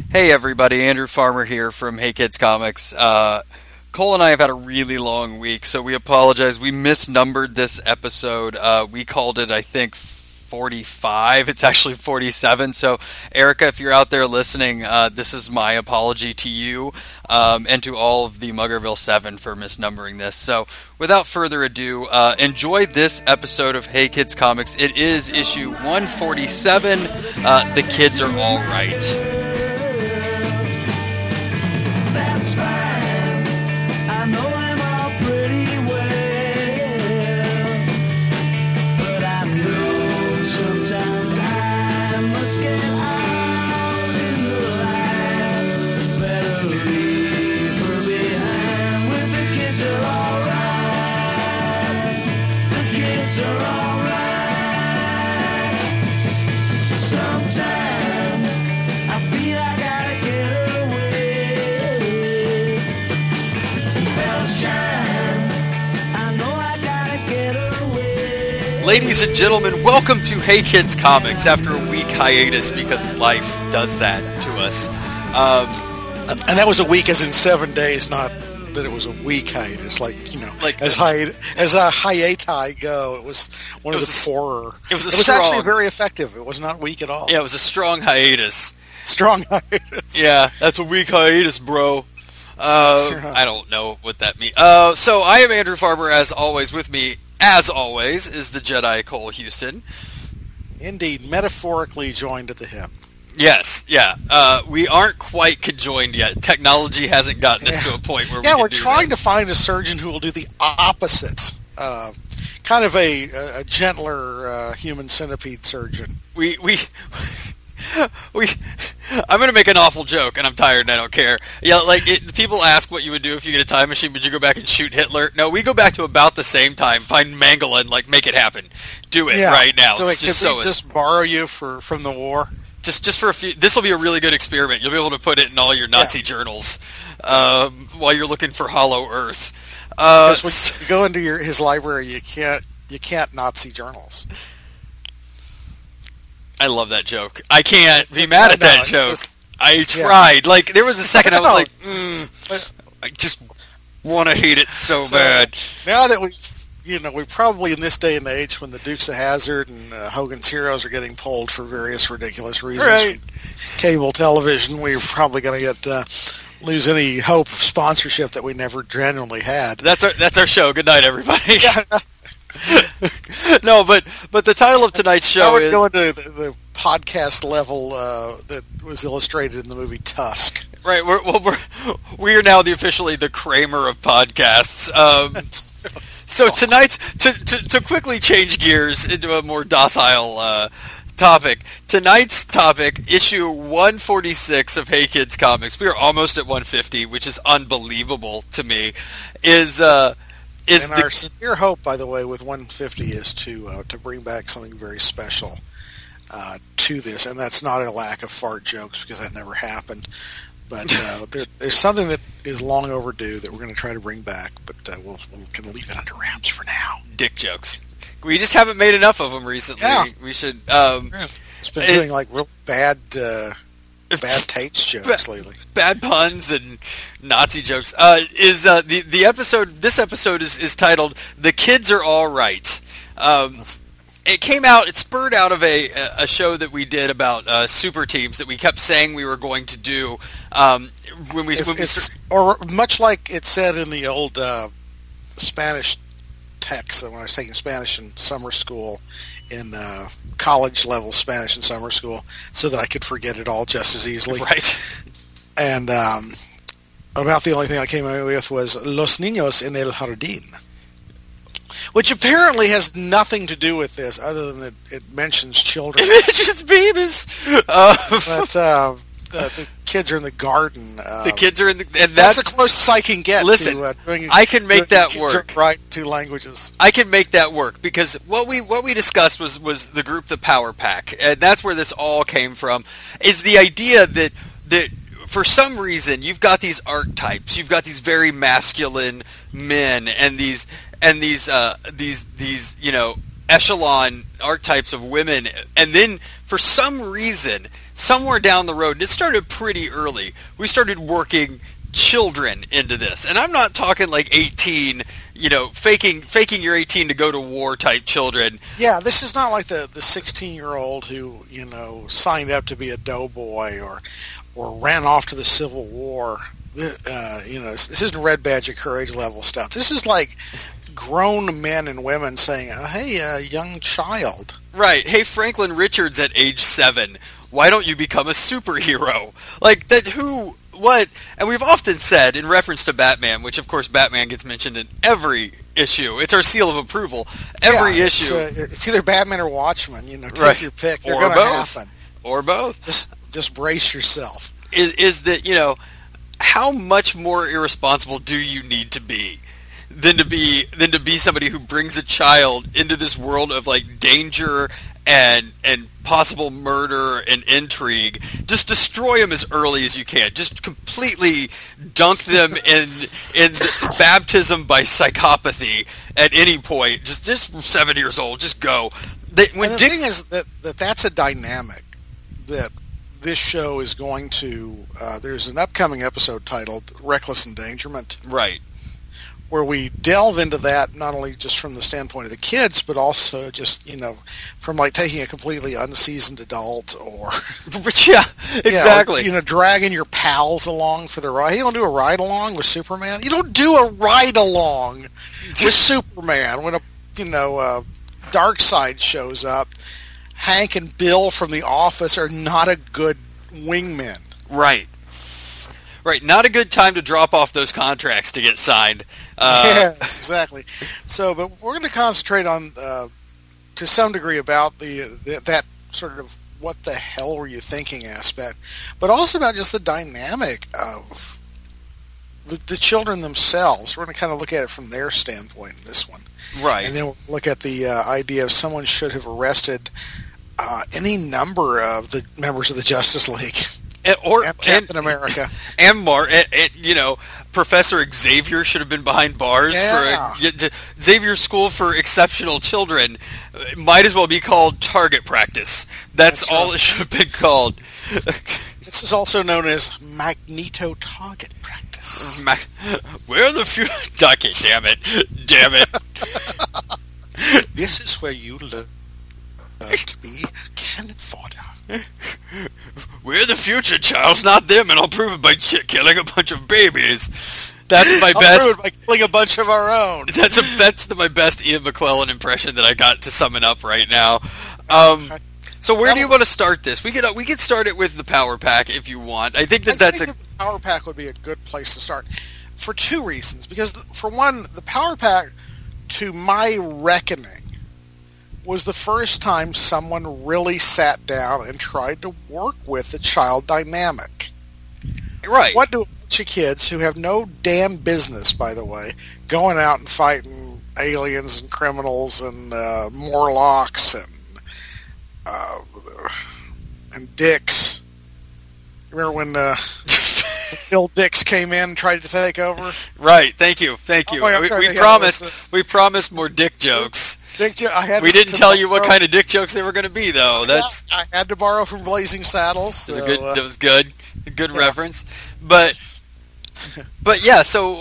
Hey everybody, Andrew Farmer here from Hey Kids Comics. Cole and I have had a really long week, so we apologize. We misnumbered this episode. We called it, I think, 45. It's actually 47. So, Erica, if you're out there listening, this is my apology to you and to all of the Muggerville 7 for misnumbering this. So, without further ado, enjoy this episode of Hey Kids Comics. It is issue 147. The Kids Are All Right. That's fine. I know them all pretty well, but I know sometimes I must get out in the line. Better leave her behind. With the kids are alright. The kids are alright. Sometimes I feel I gotta get away. Ladies and gentlemen, welcome to Hey Kids Comics after a week hiatus because life does that to us. And that was a week as in 7 days, not that it was a week hiatus. Like as a hiatus go, it was one of the poorer. It was actually very effective. It was not weak at all. Yeah, it was a strong hiatus. Strong hiatus. Yeah, that's a weak hiatus, bro. I don't know what that means. So I am Andrew Farber, as always. With me, as always, is the Jedi Cole Houston. Indeed, metaphorically joined at the hip. Yes, yeah. We aren't quite conjoined yet. Technology hasn't gotten us to a point where we're trying to find a surgeon who will do the opposite. Kind of a gentler human centipede surgeon. I'm going to make an awful joke, and I'm tired and I don't care. Yeah, people ask what you would do if you get a time machine. Would you go back and shoot Hitler? No, we go back to about the same time, find Mengele, and make it happen. Do it right now. So, just borrow you from the war? Just for a few. This will be a really good experiment. You'll be able to put it in all your Nazi journals while you're looking for Hollow Earth. Because when you go into his library, you can't Nazi journals. I love that joke. I can't be mad at that joke. I tried. There was a second I was like, I just want to hate it so bad. Now that we probably in this day and age when the Dukes of Hazzard and Hogan's Heroes are getting pulled for various ridiculous reasons from cable television, we're probably going to lose any hope of sponsorship that we never genuinely had. That's our show. Good night, everybody. No, but the title of tonight's show is going to the podcast level that was illustrated in the movie Tusk. Right. We are now officially the Kramer of podcasts. So tonight's to quickly change gears into a more docile topic. Tonight's topic, issue 146 of Hey Kids Comics. We are almost at 150, which is unbelievable to me. Our sincere hope, by the way, with 150 is to bring back something very special to this, and that's not a lack of fart jokes because that never happened. But there's something that is long overdue that we're going to try to bring back, but we'll kind of leave it under wraps for now. Dick jokes. We just haven't made enough of them recently. Yeah. We should. It's been doing real bad taste jokes lately. Bad puns and Nazi jokes. The episode? This episode is titled "The Kids Are All Right." It came out. It spurred out of a show that we did about super teams that we kept saying we were going to do. Or much like it said in the old Spanish text that when I was taking Spanish in summer school, in college level Spanish in summer school, so that I could forget it all just as easily. Right. And about the only thing I came away with was Los Niños en el Jardín, which apparently has nothing to do with this, other than that it mentions children. It mentions babies. But the kids are in the garden. The kids are in the... And that's the closest I can get. Listen, to I can make that work. Right, two languages. I can make that work, because what we discussed was the group, the Power Pack, and that's where this all came from, is the idea that for some reason you've got these archetypes, you've got these very masculine men, and these echelon archetypes of women, and then for some reason somewhere down the road, and it started pretty early, we started working children into this. And I'm not talking like 18, faking you're 18 to go to war type children. Yeah, this is not like the 16-year-old who, signed up to be a doughboy or ran off to the Civil War. This isn't Red Badge of Courage level stuff. This is like grown men and women saying, hey, young child. Right. Hey, Franklin Richards at age 7, why don't you become a superhero? Like, that what? And we've often said, in reference to Batman, which of course Batman gets mentioned in every issue. It's our seal of approval. Every issue. It's either Batman or Watchmen. Take right. your pick. They're or going to both. happen. Or both. Just brace yourself. Is that, how much more irresponsible do you need to be than to be somebody who brings a child into this world of like danger and possible murder and intrigue? Just destroy them as early as you can. Just completely dunk them in baptism by psychopathy at any point. Just 7 years old. Just go. The thing is that's a dynamic that this show is going to. There's an upcoming episode titled "Reckless Endangerment," right, where we delve into that not only just from the standpoint of the kids, but also just from like taking a completely unseasoned adult or yeah, exactly. Dragging your pals along for the ride. You don't do a ride along with Superman. You don't do a ride along with Superman when Darkseid shows up. Hank and Bill from The Office are not a good wingmen. Right. Not a good time to drop off those contracts to get signed. Yes, exactly. So, but we're going to concentrate on, to some degree, about that sort of what the hell were you thinking aspect, but also about just the dynamic of the children themselves. We're going to kind of look at it from their standpoint in this one. Right. And then we'll look at the idea of someone should have arrested any number of the members of the Justice League. And Captain America. And Professor Xavier should have been behind bars. Yeah. For Xavier School for Exceptional Children might as well be called Target Practice. That's all it should have been called. This is also known as Magneto Target Practice. Where the future... Okay, damn it. This is where you learn to be cannon fodder. We're the future, Charles, not them, and I'll prove it by killing a bunch of babies. That's my best. I'll prove it by killing a bunch of our own. That's my best Ian McClellan impression that I got to sum it up right now. So where do you want to start this? We could start it with the Power Pack if you want. I think the Power Pack would be a good place to start for two reasons. Because for one, the Power Pack, to my reckoning, was the first time someone really sat down and tried to work with the child dynamic. Right. What do a bunch of kids who have no damn business, by the way, going out and fighting aliens and criminals and Morlocks and dicks. Remember when Bill Dix came in and tried to take over? Right. Thank you. Oh, we promised more dick jokes. We didn't tell you what kind of dick jokes they were going to be, though. I had to borrow from Blazing Saddles. That was good. Good reference. But yeah. So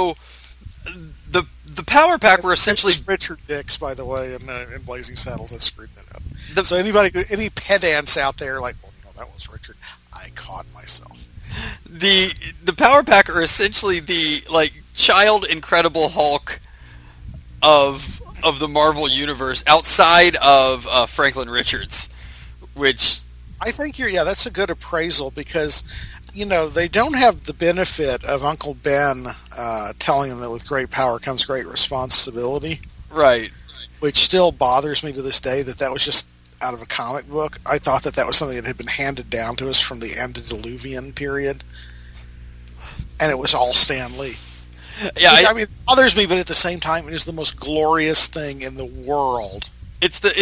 the Power Pack were essentially Richard Dix, by the way, in Blazing Saddles. I screwed that up. So any pedants out there, like, well, no, that was Richard. I caught myself. The Power Pack are essentially the child Incredible Hulk of the Marvel universe outside of Franklin Richards, which I think that's a good appraisal because they don't have the benefit of Uncle Ben telling them that with great power comes great responsibility, right? Which still bothers me to this day that was just out of a comic book. I thought that was something that had been handed down to us from the antediluvian period, and it was all Stan Lee. Yeah, it bothers me, but at the same time, it is the most glorious thing in the world. It's the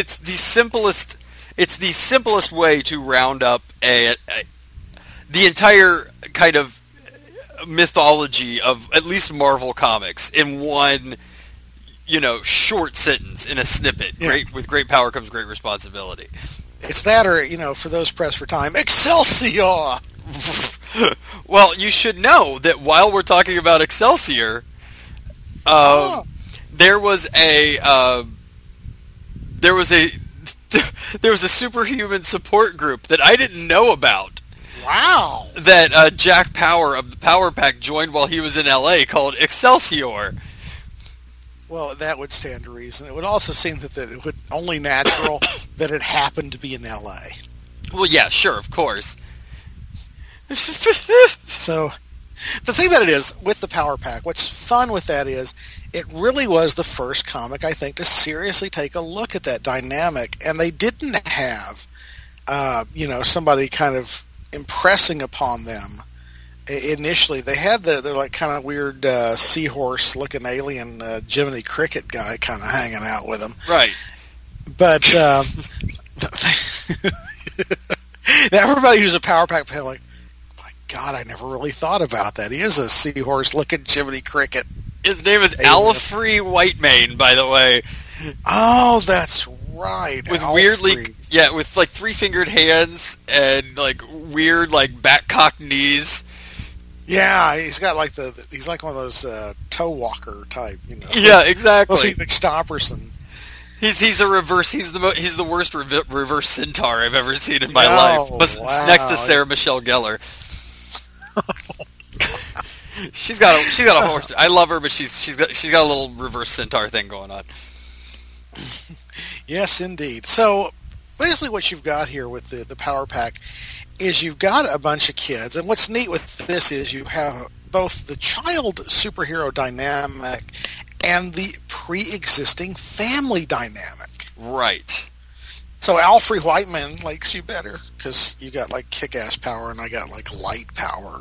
simplest way to round up the entire kind of mythology of at least Marvel Comics in one, short sentence in a snippet. Yeah. With great power comes great responsibility. It's that, or for those pressed for time, Excelsior. Well, you should know that while we're talking about Excelsior, there was a superhuman support group that I didn't know about. Wow. That Jack Power of the Power Pack joined while he was in L.A. called Excelsior. Well, that would stand to reason. It would also seem that it would only natural that it happened to be in L.A. Well, yeah, sure, of course. So, the thing about it is, with the Power Pack, what's fun with that is, it really was the first comic, I think, to seriously take a look at that dynamic. And they didn't have, somebody kind of impressing upon them initially. They had they're like kind of weird seahorse-looking alien Jiminy Cricket guy kind of hanging out with them. Right. But everybody who's a Power Pack fan, like, my God, I never really thought about that. He is a seahorse-looking Jiminy Cricket. His name is Alfree Whitemane, by the way. Oh, that's right. With with like 3-fingered hands and like weird like back-cocked knees. Yeah, he's got like he's like one of those toe walker type, Yeah, exactly. Mostly McStopperson. He's a reverse. He's the worst reverse centaur I've ever seen in my life. Wow. Next to Sarah Michelle Gellar. She's got a horse. I love her, but she's got a little reverse centaur thing going on. Yes, indeed. So basically, what you've got here with the Power Pack is you've got a bunch of kids, and what's neat with this is you have both the child superhero dynamic and the pre-existing family dynamic. Right. So Alfree Whitemane likes you better because you got like kick-ass power and I got like light power.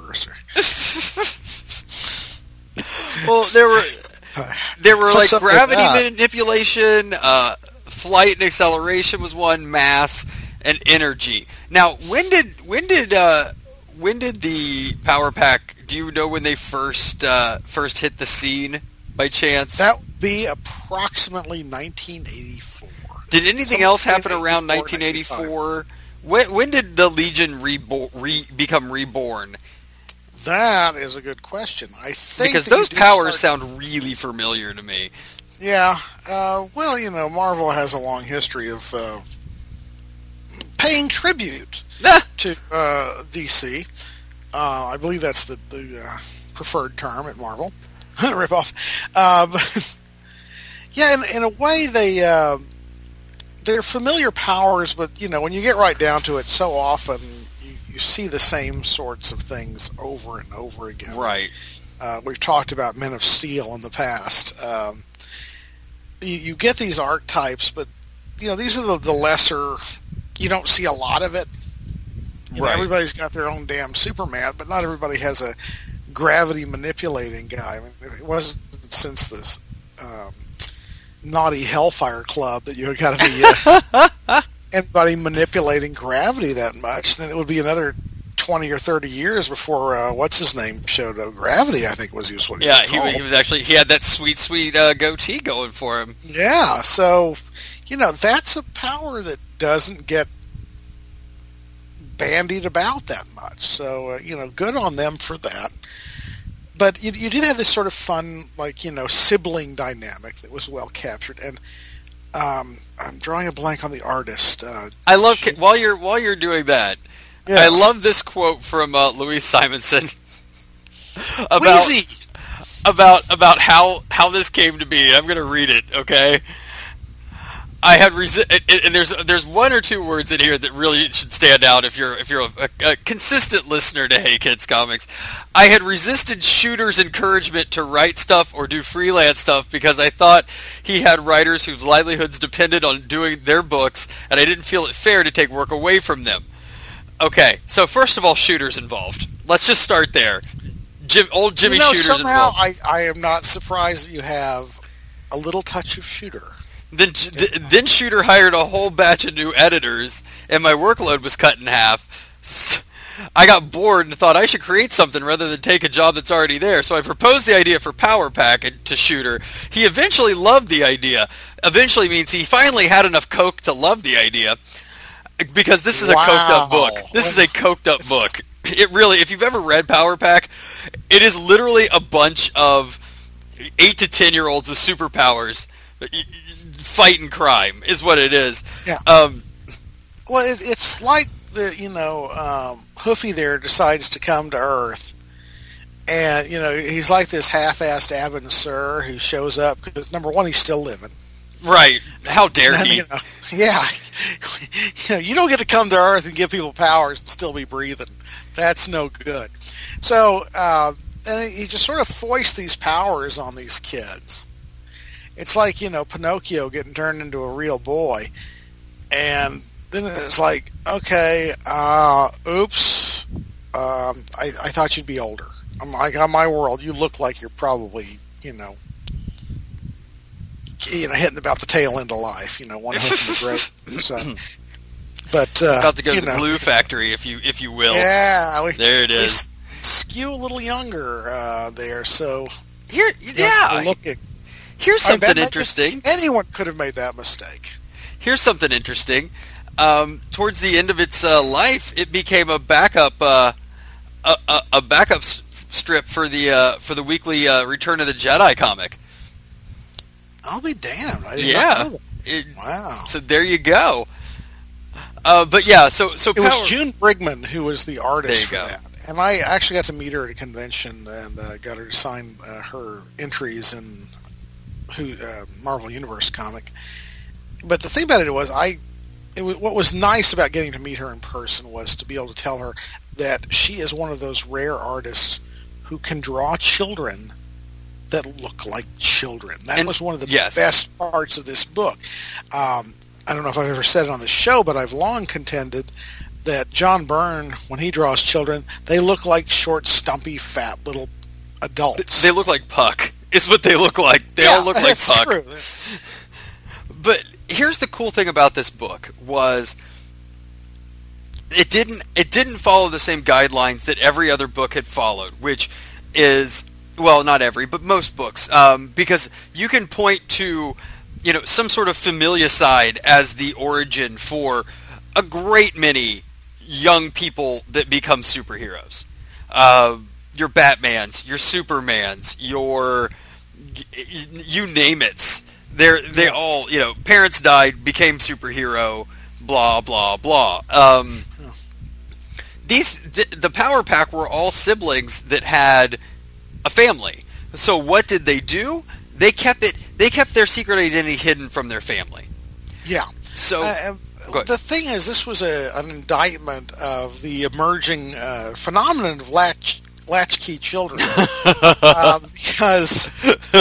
Well, there were like gravity manipulation, flight and acceleration was one, mass and energy. Now, when did the Power Pack? Do you know when they first hit the scene by chance? That would be approximately 1984. Did anything else happen around 1984? When did the Legion become reborn? That is a good question. I think because those powers sound really familiar to me. Yeah. Well, Marvel has a long history of paying tribute to DC. I believe that's the preferred term at Marvel. Rip-off. Yeah, in a way, they're familiar powers, but, when you get right down to it, so often you see the same sorts of things over and over again. Right. We've talked about Men of Steel in the past. You get these archetypes, but, these are the lesser... You don't see a lot of it. Right. Everybody's got their own damn Superman, but not everybody has a gravity manipulating guy. I mean, it wasn't since this naughty Hellfire Club that you got to be anybody manipulating gravity that much. Then it would be another 20 or 30 years before what's his name showed up. Gravity, I think was what he was called. He was actually he had that sweet goatee going for him. Yeah, so that's a power that doesn't get bandied about that much. So, good on them for that. But you did have this sort of fun, sibling dynamic that was well captured. And I'm drawing a blank on the artist. I love while you're doing that. Yes. I love this quote from Louise Simonson about how this came to be. I'm going to read it. Okay. I had and there's one or two words in here that really should stand out if you're a consistent listener to Hey Kids Comics. I had resisted Shooter's encouragement to write stuff or do freelance stuff because I thought he had writers whose livelihoods depended on doing their books, and I didn't feel it fair to take work away from them. Okay, so first of all, Shooter's involved. Let's just start there. Old Jimmy Shooter's involved. I am not surprised that you have a little touch of Shooter. Then Shooter hired a whole batch of new editors, and my workload was cut in half. I got bored and thought I should create something rather than take a job that's already there. So I proposed the idea for Power Pack to Shooter. He eventually loved the idea. Eventually means he finally had enough coke to love the idea. because this is a Wow. coked up book. This is a coked up book. It really, if you've ever read Power Pack, it is literally a bunch of 8 to 10-year-olds with superpowers fighting crime, is what it is. Yeah. Well, it's like Hoofy there decides to come to Earth, and he's like this half-assed Abin Sur who shows up because number one, he's still living. Right? How dare he? You don't get to come to Earth and give people powers and still be breathing. That's no good. So, and he just sort of foists these powers on these kids. It's like Pinocchio getting turned into a real boy, and then it's like, okay, oops, I thought you'd be older. I'm like, on my world, you look like you're probably, hitting about the tail end of life. One hoof in the grave. So, but about to go to the glue factory, if you will. Yeah, there it is. We skew a little younger there. So here, here's something interesting. Anyone could have made that mistake. Here's something interesting. Towards the end of its life, it became a backup strip for the weekly Return of the Jedi comic. I'll be damned. I did not know that. Wow. So there you go. But yeah, so it was June Brigman who was the artist for that, and I actually got to meet her at a convention and got her to sign her entries in Marvel Universe comic. But the thing about it was, what was nice about getting to meet her in person was to be able to tell her that she is one of those rare artists who can draw children that look like children. That was one of the best parts of this book. I don't know if I've ever said it on the show, but I've long contended that John Byrne, when he draws children, they look like short, stumpy, fat little adults. They look like Puck, is what they look like. They all look like Puck. True. But here's the cool thing about this book was it didn't follow the same guidelines that every other book had followed, which is, well, not every, but most books, because you can point to some sort of familicide as the origin for a great many young people that become superheroes. Your Batmans, your Supermans, your you name it. They all, parents died, became superhero, blah blah blah. The Power Pack were all siblings that had a family. So what did they do? They kept their secret identity hidden from their family. Yeah. So the thing is, this was an indictment of the emerging phenomenon of latchkey children, because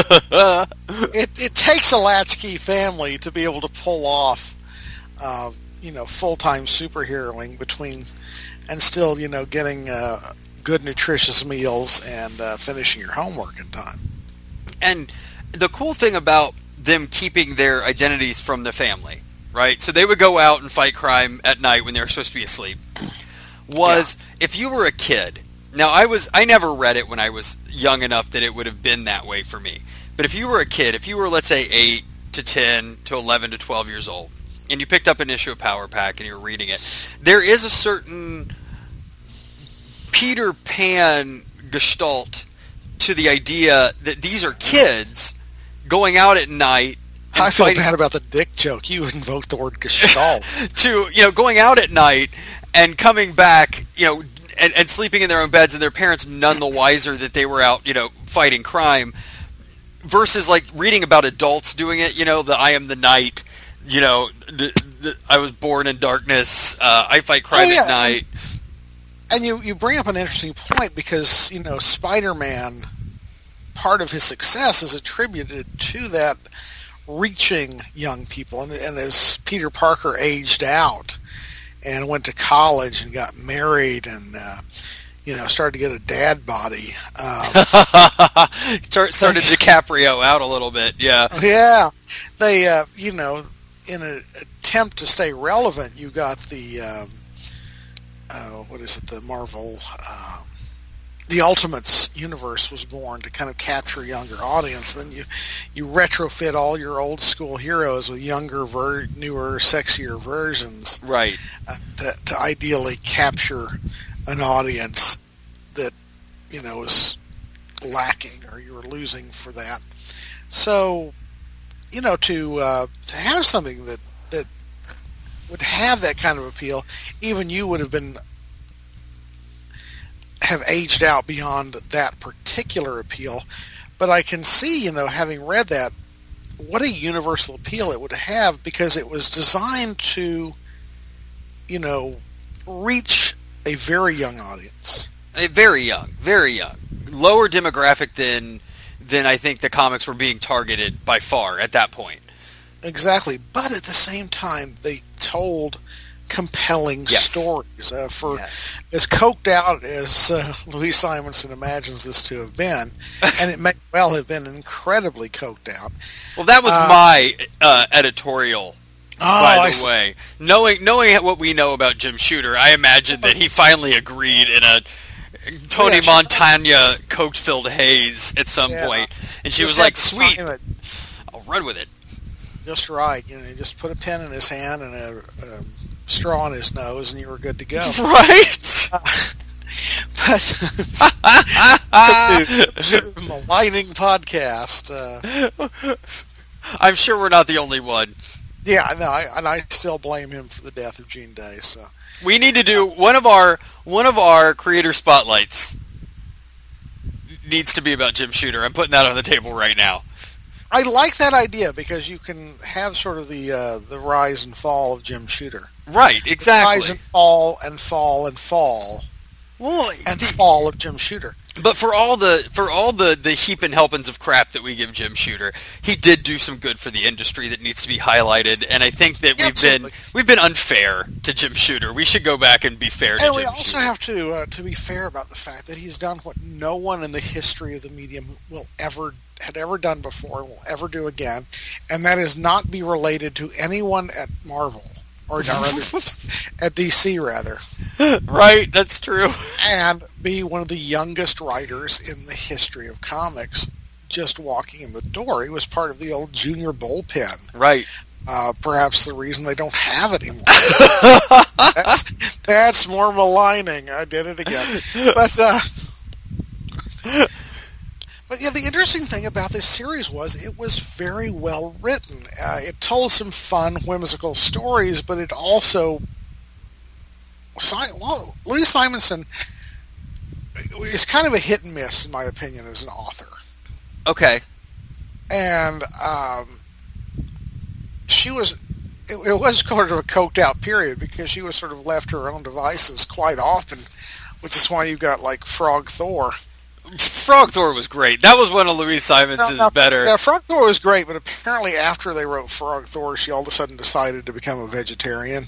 it takes a latchkey family to be able to pull off, full-time superheroing between, and still, getting good nutritious meals and finishing your homework in time. And the cool thing about them keeping their identities from the family, right? So they would go out and fight crime at night when they were supposed to be asleep. If you were a kid, now I never read it when I was young enough that it would have been that way for me. But if you were a kid, if you were, let's say, 8 to 10 to 11 to 12 years old, and you picked up an issue of Power Pack and you were reading it, there is a certain Peter Pan gestalt to the idea that these are kids going out at night. I feel bad about the dick joke. You invoked the word gestalt. Going out at night and coming back, and sleeping in their own beds, and their parents none the wiser that they were out, fighting crime, versus like reading about adults doing it. The I am the night. I was born in darkness. I fight crime at night. And you bring up an interesting point because Spider-Man, part of his success is attributed to that reaching young people, and as Peter Parker aged out and went to college and got married and started to get a dad body, started DiCaprio out a little bit. Yeah, they in an attempt to stay relevant, you got the what is it, the Marvel the Ultimates universe was born to kind of capture a younger audience. Then you retrofit all your old school heroes with younger, newer, sexier versions, Right. To ideally capture an audience that is lacking or you're losing for that. So to have something that would have that kind of appeal, even you would have aged out beyond that particular appeal. But I can see, having read that, what a universal appeal it would have, because it was designed to, reach a very young audience. Very young. Lower demographic than I think the comics were being targeted by far at that point. Exactly. But at the same time, they told compelling stories. For as coked out as Louise Simonson imagines this to have been, and it may well have been incredibly coked out. Well, that was my editorial, by the way. Knowing what we know about Jim Shooter, I imagine that he finally agreed in a Tony Montana coke-filled haze at some point. And she was like, sweet, I'll run with it. Just right. You just put a pen in his hand and a straw in his nose, and you were good to go. Right. But maligning podcast. I'm sure we're not the only one. Yeah, no, I still blame him for the death of Gene Day. So we need to do one of our creator spotlights. Needs to be about Jim Shooter. I'm putting that on the table right now. I like that idea because you can have sort of the rise and fall of Jim Shooter. Right, exactly. Rise and fall and fall and fall. Well, and fall of Jim Shooter. But for all the heap and helpings of crap that we give Jim Shooter, he did do some good for the industry that needs to be highlighted. And I think that we've been unfair to Jim Shooter. We should go back and be fair to Jim Shooter. And we also have to be fair about the fact that he's done what no one in the history of the medium had ever done before and will ever do again, and that is not be related to anyone at Marvel. Or at DC, rather. Right, that's true. And be one of the youngest writers in the history of comics, just walking in the door. He was part of the old junior bullpen. Right. Perhaps the reason they don't have it anymore. That's more maligning. I did it again. But yeah, the interesting thing about this series was it was very well written. It told some fun, whimsical stories, but it also... Louise Simonson is kind of a hit and miss, in my opinion, as an author. Okay. And she was... It was sort of a coked-out period because she was sort of left to her own devices quite often, which is why you got, like, Frog Thor... Frog Thor was great. That was one of Louise Simonson's better. Yeah, Frog Thor was great, but apparently after they wrote Frog Thor, she all of a sudden decided to become a vegetarian.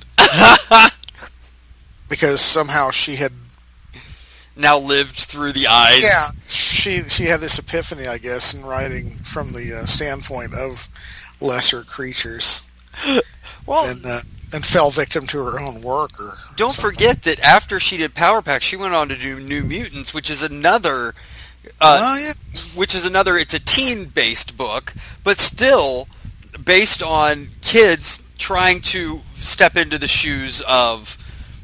Because somehow she had... now lived through the eyes. Yeah, she had this epiphany, I guess, in writing from the standpoint of lesser creatures. Well... And fell victim to her own work. Don't forget that after she did Power Pack, she went on to do New Mutants, which is another... it's a teen-based book, but still based on kids trying to step into the shoes of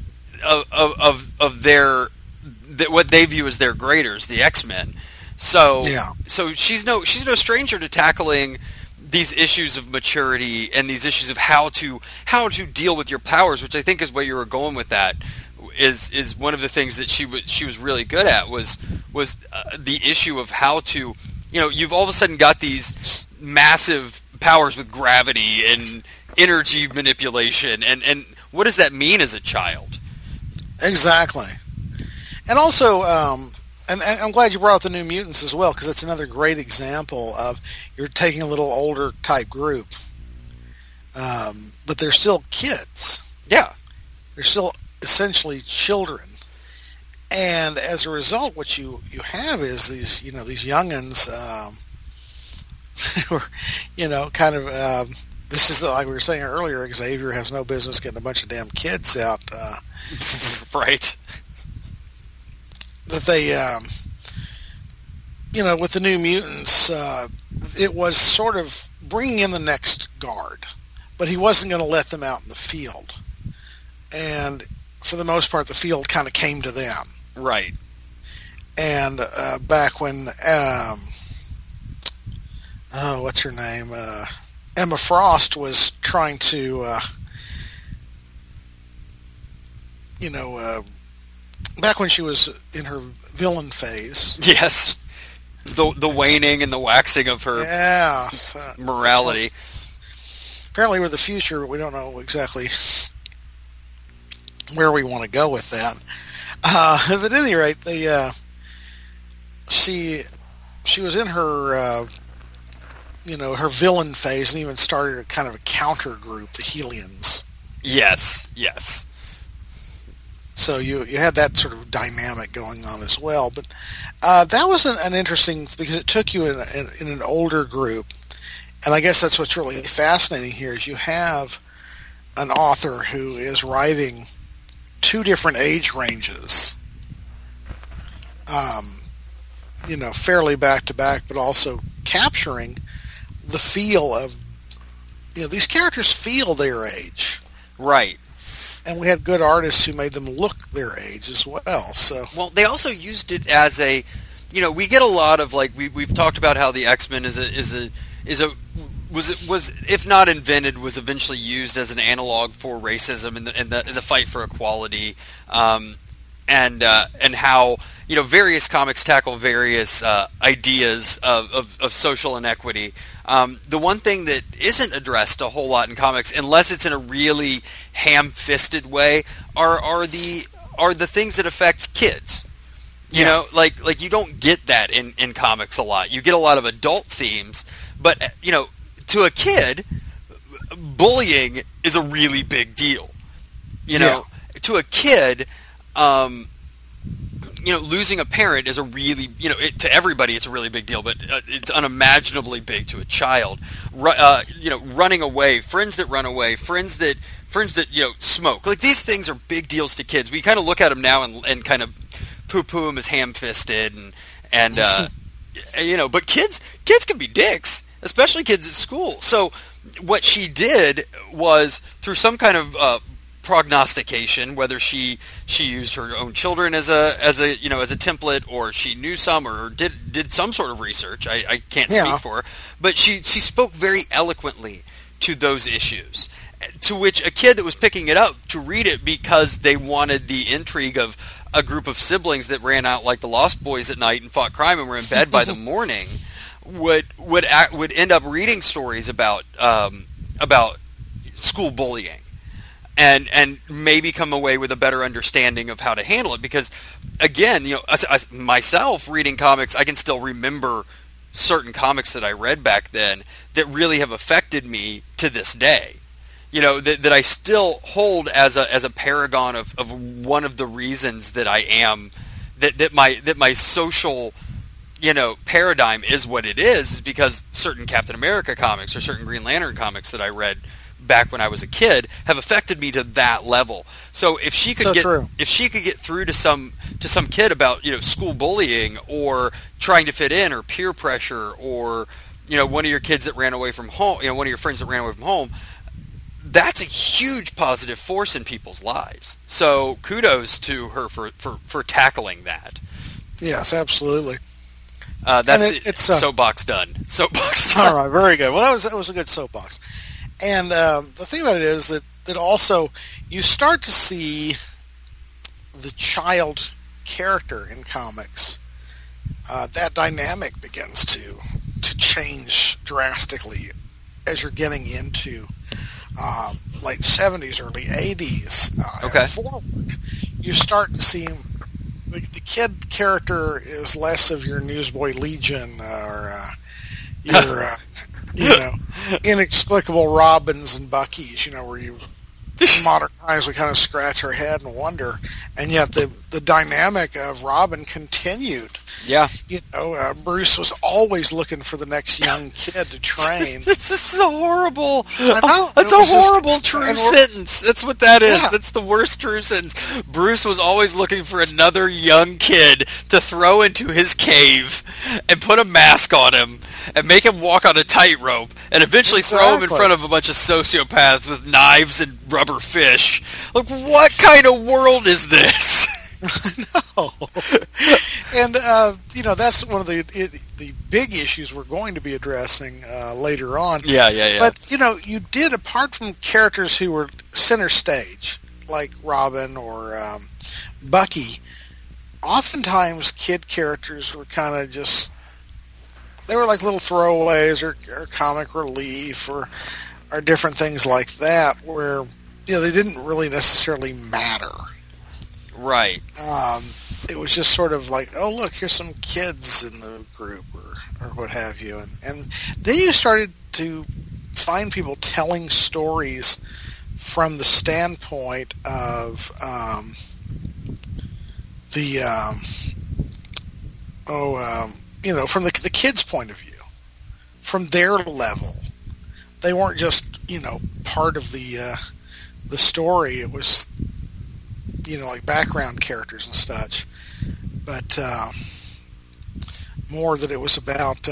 their what they view as their graders, the X-Men. So she's no stranger to tackling these issues of maturity and these issues of how to deal with your powers, which I think is where you were going with that. Is one of the things that she was really good at was the issue of how to, you've all of a sudden got these massive powers with gravity and energy manipulation, and what does that mean as a child? Exactly. And also, and I'm glad you brought up the New Mutants as well, because it's another great example of you're taking a little older type group, but they're still kids. Yeah. They're still essentially children. And as a result, what you have is these youngins who are, kind of, this is like we were saying earlier, Xavier has no business getting a bunch of damn kids out. Right. That with the New Mutants, it was sort of bringing in the next guard, but he wasn't going to let them out in the field. And for the most part, the field kind of came to them. Right. And back when, what's her name? Emma Frost was trying to, back when she was in her villain phase. Yes. The waning and the waxing of her morality. Apparently we're the future, but we don't know exactly where we want to go with that. But at any rate, she was in her her villain phase, and even started a kind of a counter group, the Hellions. Yes. So you had that sort of dynamic going on as well. But that was an interesting, because it took you in an older group. And I guess that's what's really fascinating here, is you have an author who is writing two different age ranges, fairly back to back, but also capturing the feel of, these characters feel their age. Right. And we had good artists who made them look their age as well. So, well, they also used it as a, we get a lot of, like, we've talked about how the X-Men was if not invented, was eventually used as an analog for racism and the fight for equality, and how various comics tackle various ideas of social inequity. The one thing that isn't addressed a whole lot in comics, unless it's in a really ham-fisted way, are the things that affect kids. Like you don't get that in comics a lot. You get a lot of adult themes, but to a kid, bullying is a really big deal. To a kid, losing a parent is a really, to everybody it's a really big deal, but it's unimaginably big to a child. Running away, friends that run away, friends that smoke. Like, these things are big deals to kids. We kind of look at them now and kind of poo-poo them as ham-fisted and but kids can be dicks, especially kids at school. So what she did was, through some kind of prognostication, whether she used her own children as a template, or she knew some, or did some sort of research. I can't speak for her, but she spoke very eloquently to those issues, to which a kid that was picking it up to read it because they wanted the intrigue of a group of siblings that ran out like the Lost Boys at night and fought crime and were in bed by the morning would end up reading stories about school bullying. And maybe come away with a better understanding of how to handle it. Because, again, myself reading comics, I can still remember certain comics that I read back then that really have affected me to this day. That I still hold as a paragon of one of the reasons that I am, that my social, paradigm is what it is because certain Captain America comics or certain Green Lantern comics that I read back when I was a kid have affected me to that level. So if she could get through to some kid about school bullying or trying to fit in or peer pressure or one of your kids that ran away from home, one of your friends that ran away from home, that's a huge positive force in people's lives. So kudos to her for tackling that. Yes, absolutely. That's it's soapbox done. Soapbox done. All right, very good. Well, that was a good soapbox. And the thing about it is that also you start to see the child character in comics. That dynamic begins to change drastically as you're getting into late 70s, early 80s. Okay. Forward, you start to see the kid character is less of your Newsboy Legion or your inexplicable Robins and Buckies, where you, in modern times, we kind of scratch our head and wonder, and yet the dynamic of Robin continued. Yeah. Bruce was always looking for the next young kid to train. This is a horrible. I know. That's It a was just- horrible true sentence. That's what that is. Yeah. That's the worst true sentence. Bruce was always looking for another young kid to throw into his cave and put a mask on him and make him walk on a tightrope and eventually throw him in Exactly. front of a bunch of sociopaths with knives and rubber fish. Like, what kind of world is this? No. And, that's one of the big issues we're going to be addressing later on. Yeah. But, you did, apart from characters who were center stage, like Robin or Bucky, oftentimes kid characters were kind of just, they were like little throwaways or comic relief or different things like that where, they didn't really necessarily matter. Right. It was just sort of like, oh, look, here's some kids in the group or what have you. And then you started to find people telling stories from the standpoint of from the kids' point of view, from their level. They weren't just, part of the story. It was, like background characters and such. But more that it was about,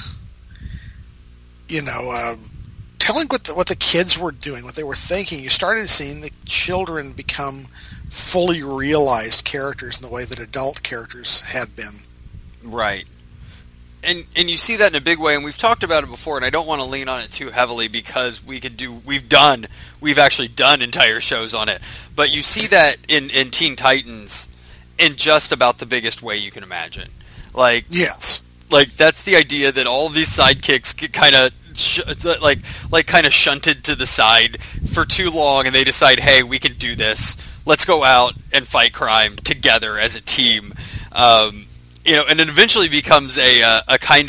telling what the kids were doing, what they were thinking. You started seeing the children become fully realized characters in the way that adult characters had been. Right. And you see that in a big way, and we've talked about it before, and I don't want to lean on it too heavily because we've actually done entire shows on it. But you see that in Teen Titans in just about the biggest way you can imagine. Like, Yes. like that's the idea that all of these sidekicks get kind of kind of shunted to the side for too long, and they decide, hey, we can do this. Let's go out and fight crime together as a team. And it eventually becomes a kind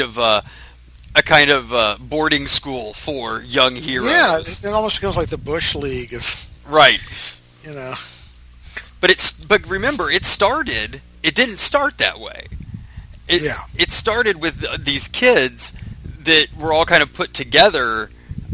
of boarding school for young heroes. Yeah, it almost feels like the Bush League of, Right. But remember, it didn't start that way. It started with these kids that were all kind of put together,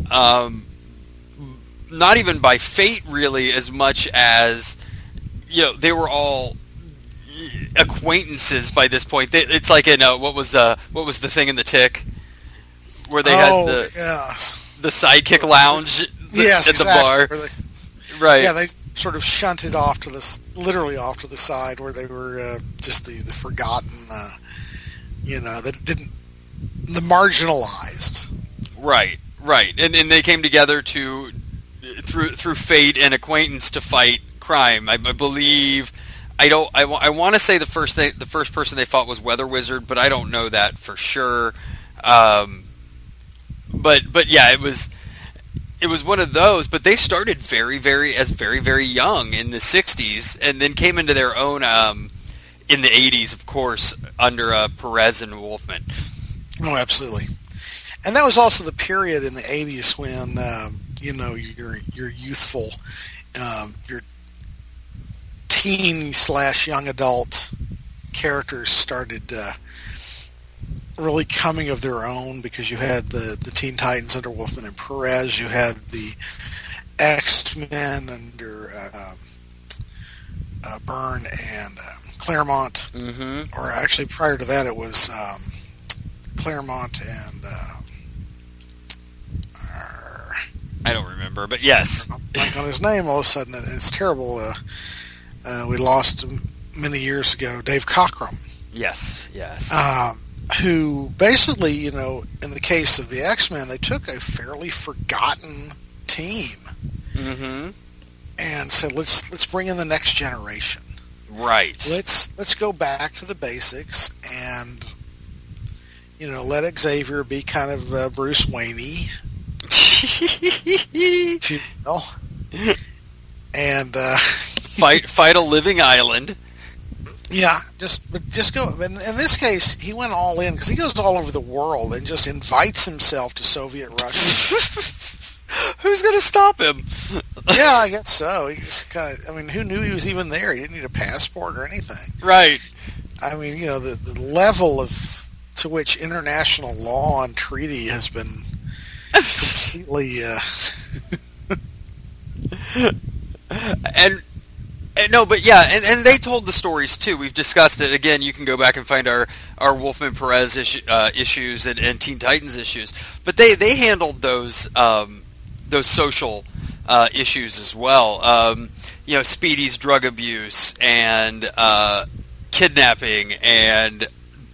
not even by fate really as much as, they were all acquaintances by this point. It's like in what was the thing in The Tick where they had the sidekick lounge at the bar. Right. Yeah, they sort of shunted off to literally off to the side where they were just the forgotten, that didn't, the marginalized. Right. And they came together through fate and acquaintance to fight crime. I believe. I want to say the first person they fought was Weather Wizard, but I don't know that for sure. But yeah, it was one of those. But they started very, very young in the '60s, and then came into their own in the '80s, of course, under Perez and Wolfman. Oh, absolutely. And that was also the period in the '80s when your youthful, your teen/young adult characters started really coming of their own, because you had the Teen Titans under Wolfman and Perez, you had the X-Men under Byrne and Claremont, or actually prior to that it was Claremont and I don't remember, but yes, I'm blanking on his name all of a sudden, and it's terrible. We lost him many years ago, Dave Cockrum. Yes. Who basically, in the case of the X-Men, they took a fairly forgotten team and said, let's bring in the next generation. Right. Let's go back to the basics and let Xavier be kind of Bruce Wayne-y. And fight a living island. Yeah, just go. In this case, he went all in because he goes all over the world and just invites himself to Soviet Russia. Who's going to stop him? Yeah, I guess so. He just kind of, I mean, who knew he was even there? He didn't need a passport or anything. Right. I mean, you know, the level to which international law and treaty has been completely... And no, but yeah, and they told the stories too. We've discussed it. Again, you can go back and find our Wolfman Perez issues and Teen Titans issues. But they handled those social issues as well. You know, Speedy's drug abuse and kidnapping and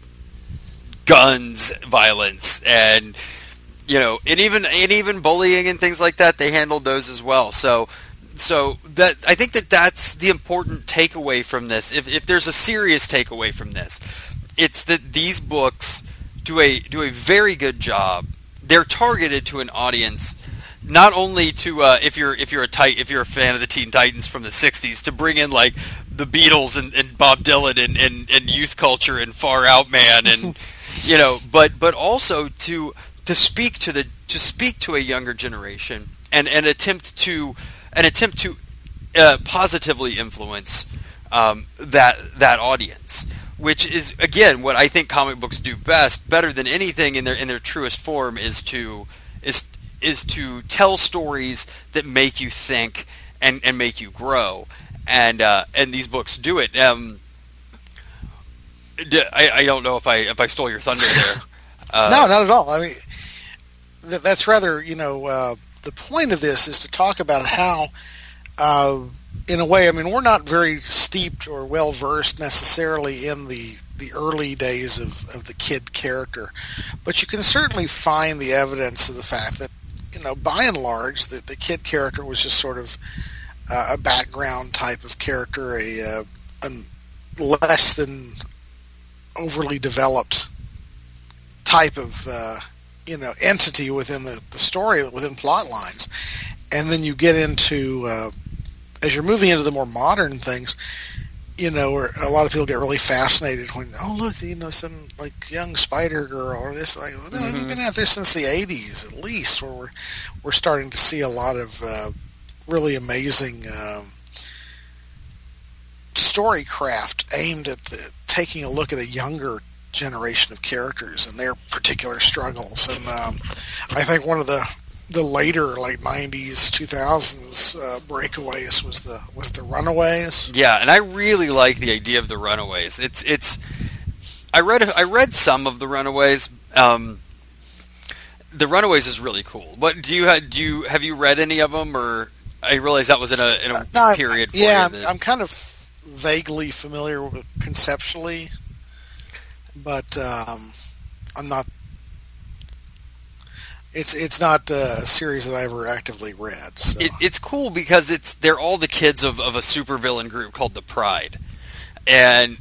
guns violence and and even bullying and things like that. They handled those as well. So that I think that's the important takeaway from this. If there's a serious takeaway from this, it's that these books do a very good job. They're targeted to an audience, not only to if you're a fan of the Teen Titans from the '60s, to bring in like the Beatles and Bob Dylan and youth culture and Far Out Man and but also to speak to a younger generation and attempt to positively influence that audience, which is again what I think comic books do best, better than anything in their truest form, is to tell stories that make you think and make you grow, and these books do it. I don't know if I stole your thunder there. No, not at all. I mean, that's rather the point of this is to talk about how, in a way, I mean, we're not very steeped or well versed necessarily in the early days of the kid character, but you can certainly find the evidence of the fact that, by and large, the kid character was just sort of a background type of character, a less than overly developed type of entity within the story, within plot lines. And then you get into as you're moving into the more modern things, where a lot of people get really fascinated when, look, some like young Spider Girl or this, like, we've been at this since the 80s at least, where we're starting to see a lot of really amazing story craft aimed at taking a look at a younger generation of characters and their particular struggles. And I think one of the later, like 90s, 2000s breakaways was the Runaways. Yeah, and I really like the idea of the Runaways. I read some of the Runaways. The Runaways is really cool. What have you read any of them? Or I realize that was in a period. I'm kind of vaguely familiar with it conceptually, but I'm not. It's not a series that I ever actively read. So. It's cool because they're all the kids of a supervillain group called the Pride, and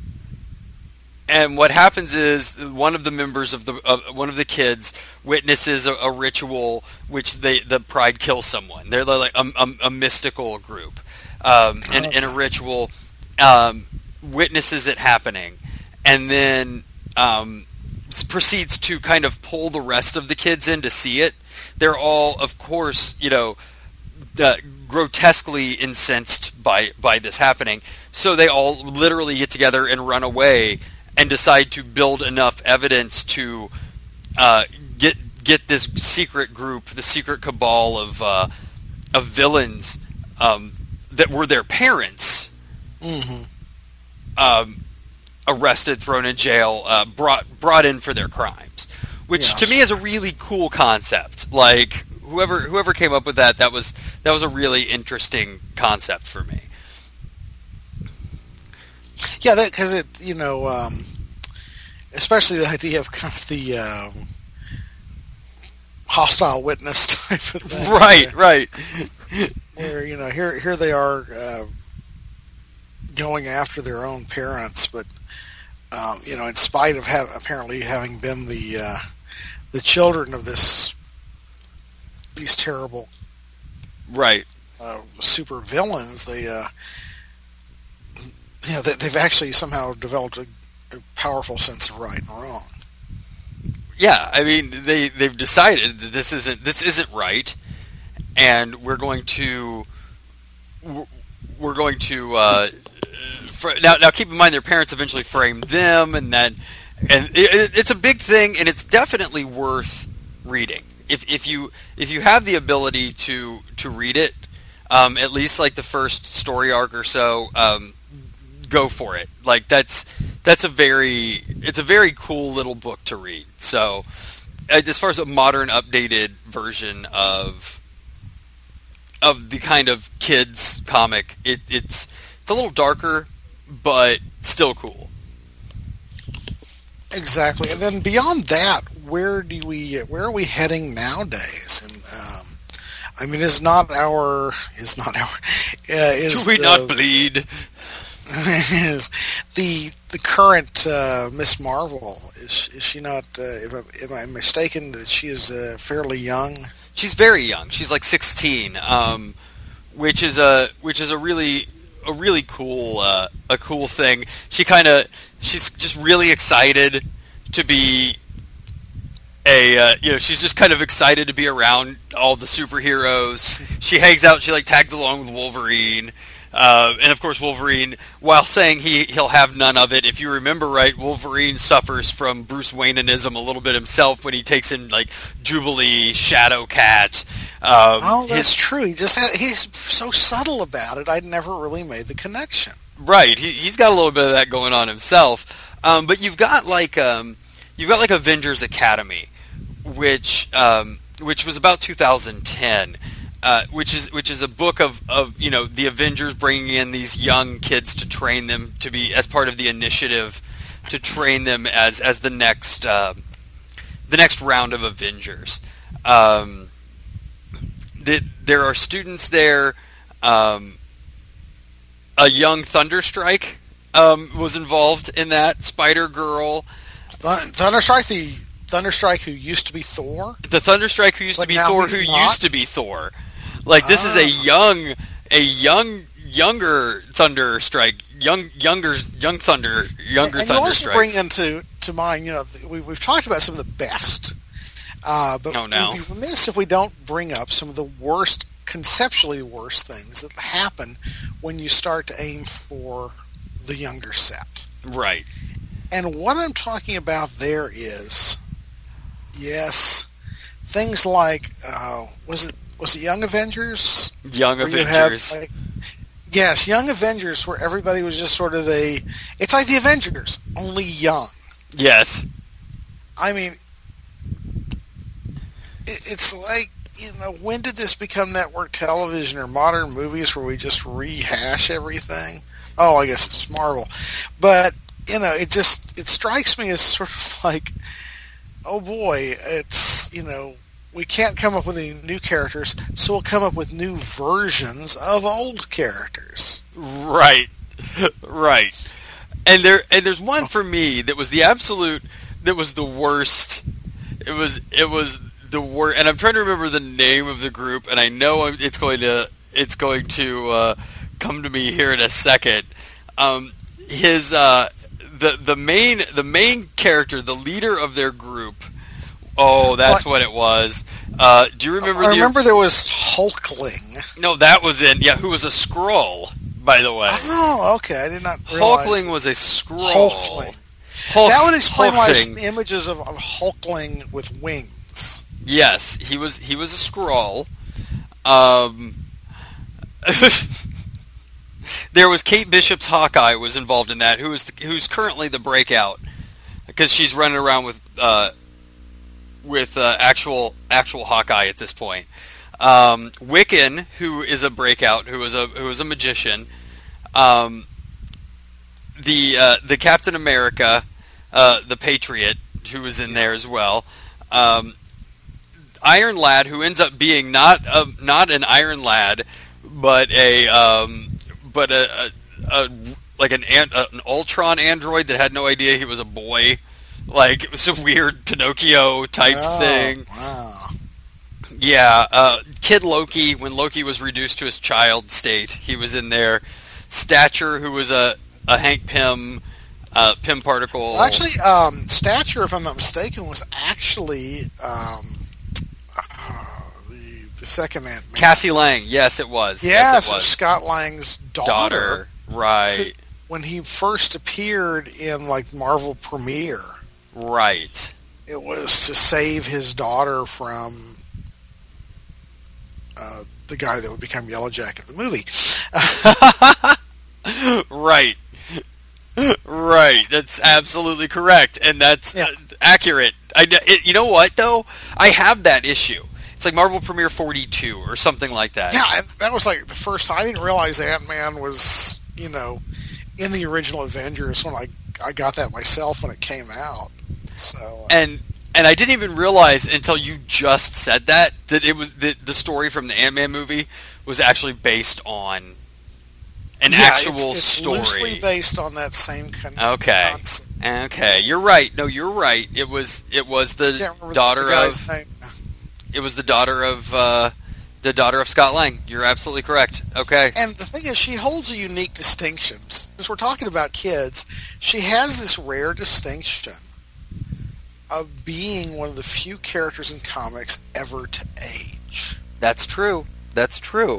what happens is one of the members of one of the kids witnesses a ritual which the Pride kills someone. They're like a mystical group, and a ritual witnesses it happening, and then proceeds to kind of pull the rest of the kids in to see it. They're all, of course, grotesquely incensed by this happening. So they all literally get together and run away and decide to build enough evidence to get this secret group, the secret cabal of villains that were their parents. Arrested, thrown in jail, brought in for their crimes, which to me is a really cool concept. Like whoever came up with that was a really interesting concept for me. Yeah, because it especially the idea of kind of the hostile witness type of thing. Right. Where here they are going after their own parents, but in spite of apparently having been the children of these terrible super villains, they've actually somehow developed a powerful sense of right and wrong. Yeah, I mean they've decided that this isn't right, and we're going to now keep in mind their parents eventually frame them, and it's a big thing, and it's definitely worth reading if you have the ability to read it, at least like the first story arc or so. Go for it. Like it's a very cool little book to read. So as far as a modern updated version of the kind of kids comic, it's a little darker, but still cool. Exactly. And then beyond that, where are we heading nowadays? And I mean, is not our Do we not bleed? the current Miss Marvel, is she not? Am I mistaken that she is fairly young? She's very young. She's like 16, which is a really cool a cool thing. She's just really excited to be she's just kind of excited to be around all the superheroes. She hangs out. She tags along with Wolverine. And of course, Wolverine, while saying he'll have none of it, if you remember right, Wolverine suffers from Bruce Wayneism a little bit himself when he takes in Jubilee, Shadowcat. That's true. He's so subtle about it. I'd never really made the connection. Right. He's got a little bit of that going on himself. But you've got Avengers Academy, which was about 2010. Which is a book of the Avengers bringing in these young kids to train them to be as part of the initiative to train them as the next round of Avengers. There are students there. A young Thunderstrike was involved in that. Spider-Girl. Thunderstrike, the Thunderstrike who used to be Thor? The Thunderstrike who used to be Thor, who used to be Thor. This is a younger Thunderstrike, younger Thunderstrike. And you also bring into mind, we've talked about some of the best, but we'd be remiss if we don't bring up some of the conceptually worst things that happen when you start to aim for the younger set. Right. And what I'm talking about there is, yes, things like was it Young Avengers? Young Avengers. Yes, Young Avengers, where everybody was just sort of it's like the Avengers, only young. Yes. I mean, it's like, when did this become network television or modern movies where we just rehash everything? Oh, I guess it's Marvel. But, it strikes me as sort of like, oh boy, it's, we can't come up with any new characters, so we'll come up with new versions of old characters. Right. Right. And there's one for me that was the worst. It was the worst, and I'm trying to remember the name of the group, and I know it's going to come to me here in a second. The main character, the leader of their group. Oh, that's what it was. Do you remember? I remember there was Hulkling. No, that was in. Yeah, who was a Skrull, by the way. Oh, okay. I did not realize. Hulkling was a Skrull. That would explain why I've seen images of Hulkling with wings. Yes, he was a Skrull. There was Kate Bishop's Hawkeye was involved in that, who's currently the breakout because she's running around with actual Hawkeye at this point. Wiccan, who is a breakout, who is a magician. The Captain America, the Patriot, who was in there as well. Iron Lad, who ends up being not an Iron Lad, but an Ultron android that had no idea he was a boy. It was a weird Pinocchio type thing. Wow. Yeah, Kid Loki, when Loki was reduced to his child state, he was in there. Stature, who was a Hank Pym particle. Well, actually, Stature, if I'm not mistaken, was actually the second Ant-Man. Cassie Lang. Yes, it was. Yeah, yes, it so was. Scott Lang's daughter. Right. When he first appeared in like Marvel Premiere, Right. it was to save his daughter from the guy that would become Yellow Jacket in the movie. Right. Right. That's absolutely correct, and that's accurate. You know what, though? I have that issue. It's like Marvel Premiere 42 or something like that. Yeah, and that was like the first time. I didn't realize Ant-Man was, in the original Avengers when I got that myself when it came out. So And I didn't even realize until you just said that it was the story from the Ant-Man movie was actually based on an actual it's story. Loosely based on that same concept. Okay, you're right. No, you're right. It was the daughter of name. it was the daughter of Scott Lang. You're absolutely correct. Okay. And the thing is, she holds a unique distinction. Since we're talking about kids, she has this rare distinction of being one of the few characters in comics ever to age. That's true. That's true.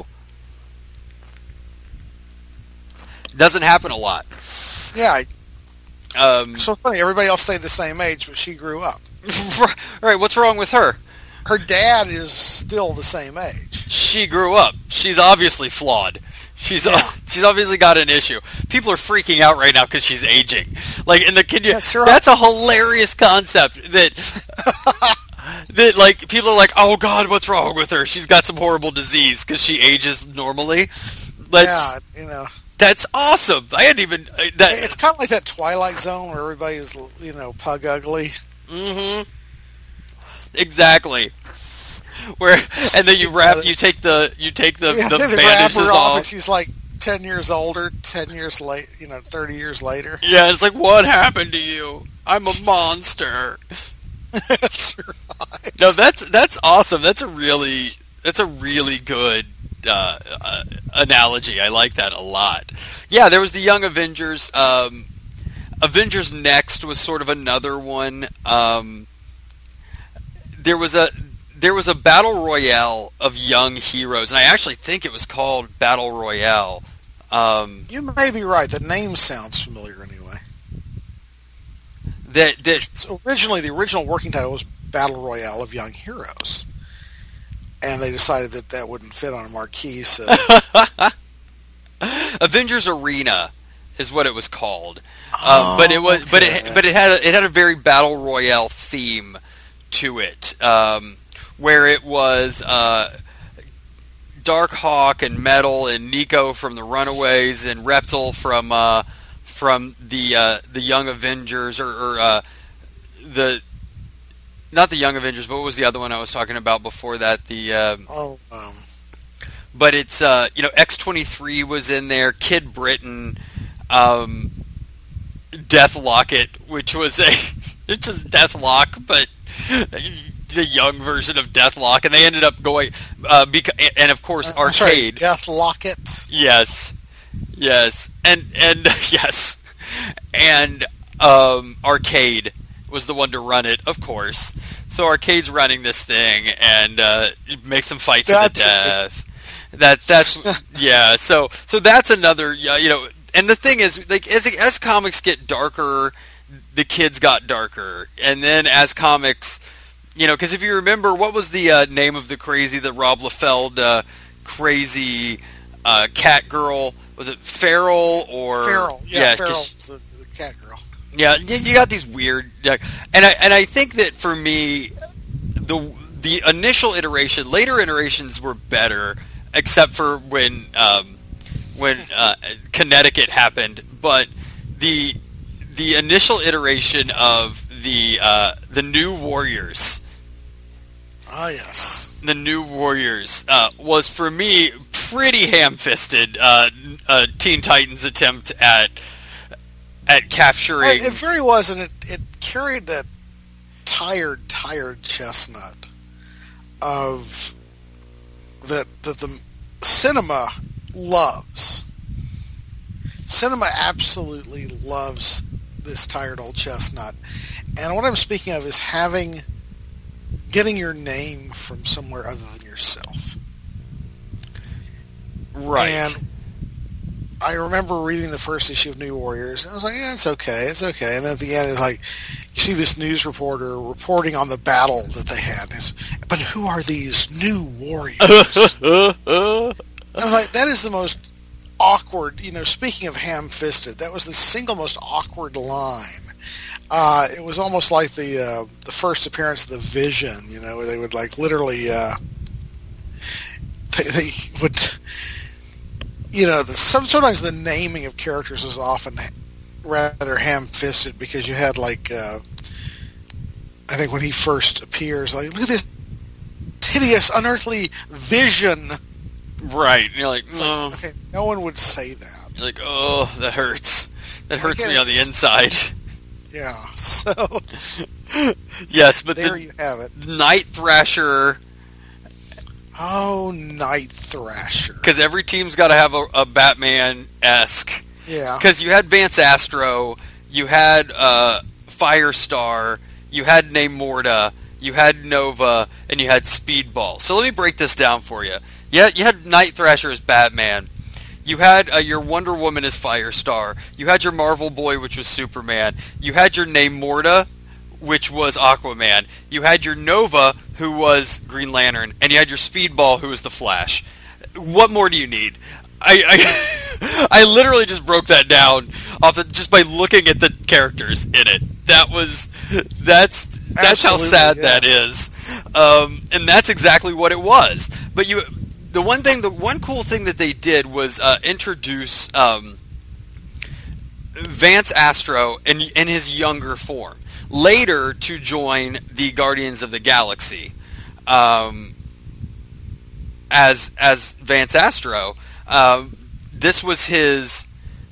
Doesn't happen a lot. Yeah. So funny. Everybody else stayed the same age, but she grew up. Right. What's wrong with her? Her dad is still the same age. She grew up. She's obviously flawed. She's obviously got an issue. People are freaking out right now because she's aging. Like, in the kid, That's right. That's a hilarious concept that that like people are like, oh God, what's wrong with her? She's got some horrible disease because she ages normally. That's awesome. I hadn't even. It's kind of like that Twilight Zone where everybody's pug ugly. Mm-hmm. Exactly. And then you take the bandages off. And she's like 10 years older, 10 years late, 30 years later. Yeah, it's like, what happened to you? I'm a monster. That's right. No, that's awesome. That's a really good analogy. I like that a lot. Yeah, there was the Young Avengers. Avengers Next was sort of another one. There was a battle royale of young heroes, and I actually think it was called Battle Royale. You may be right. The name sounds familiar anyway. So originally, the original working title was Battle Royale of Young Heroes, and they decided that wouldn't fit on a marquee. So Avengers Arena is what it was called, but it had a very battle royale theme to it, where it was Darkhawk and Metal and Nico from the Runaways and Reptile from the Young Avengers or not the Young Avengers, but what was the other one I was talking about before that? But it's X-23 was in there, Kid Britain, Deathlocket, which was it's just Deathlock, but the young version of Deathlock, and they ended up going and of course Arcade. Deathlocket. Yes, and yes, and Arcade was the one to run it, of course. So Arcade's running this thing, and it makes them fight to the death. That's yeah. So that's another And the thing is, like as comics get darker, the kids got darker, and then as comics, because if you remember, what was the name of the Rob Liefeld crazy cat girl? Was it Feral or Feral? Yeah, Feral was the cat girl. Yeah, you got these weird, and I think that for me, the initial iteration, later iterations were better, except for when Connecticut happened, but the initial iteration of the New Warriors. Ah, yes. The New Warriors was for me pretty ham-fisted. Teen Titans' attempt at capturing. It very was, and it carried that tired chestnut of that the cinema loves. Cinema absolutely loves this tired old chestnut, and what I'm speaking of is getting your name from somewhere other than yourself. Right. And I remember reading the first issue of New Warriors, and I was like, yeah, it's okay. And then at the end, it's like, you see this news reporter reporting on the battle that they had. But who are these new warriors? I was like, that is the most awkward, speaking of ham-fisted, that was the single most awkward line. It was almost like the first appearance of the Vision, where they would like literally, they would, sometimes the naming of characters was often rather ham-fisted because you had like, I think when he first appears, like, look at this hideous, unearthly Vision. Right. And you're like, oh. Okay, no one would say that. You're like, oh, that hurts. That hurts me on the inside. Yeah, so... Yes, but there you have it. Night Thrasher... Oh, Night Thrasher. Because every team's got to have a Batman-esque. Yeah. Because you had Vance Astro, you had Firestar, you had Namorta, you had Nova, and you had Speedball. So let me break this down for you. Yeah, you had Night Thrasher as Batman. You had your Wonder Woman as Firestar. You had your Marvel Boy, which was Superman. You had your Namorta, which was Aquaman. You had your Nova, who was Green Lantern. And you had your Speedball, who was the Flash. What more do you need? I literally just broke that down just by looking at the characters in it. That's how sad that is. And that's exactly what it was. But the one cool thing that they did was introduce Vance Astro in his younger form, later to join the Guardians of the Galaxy as Vance Astro. This was his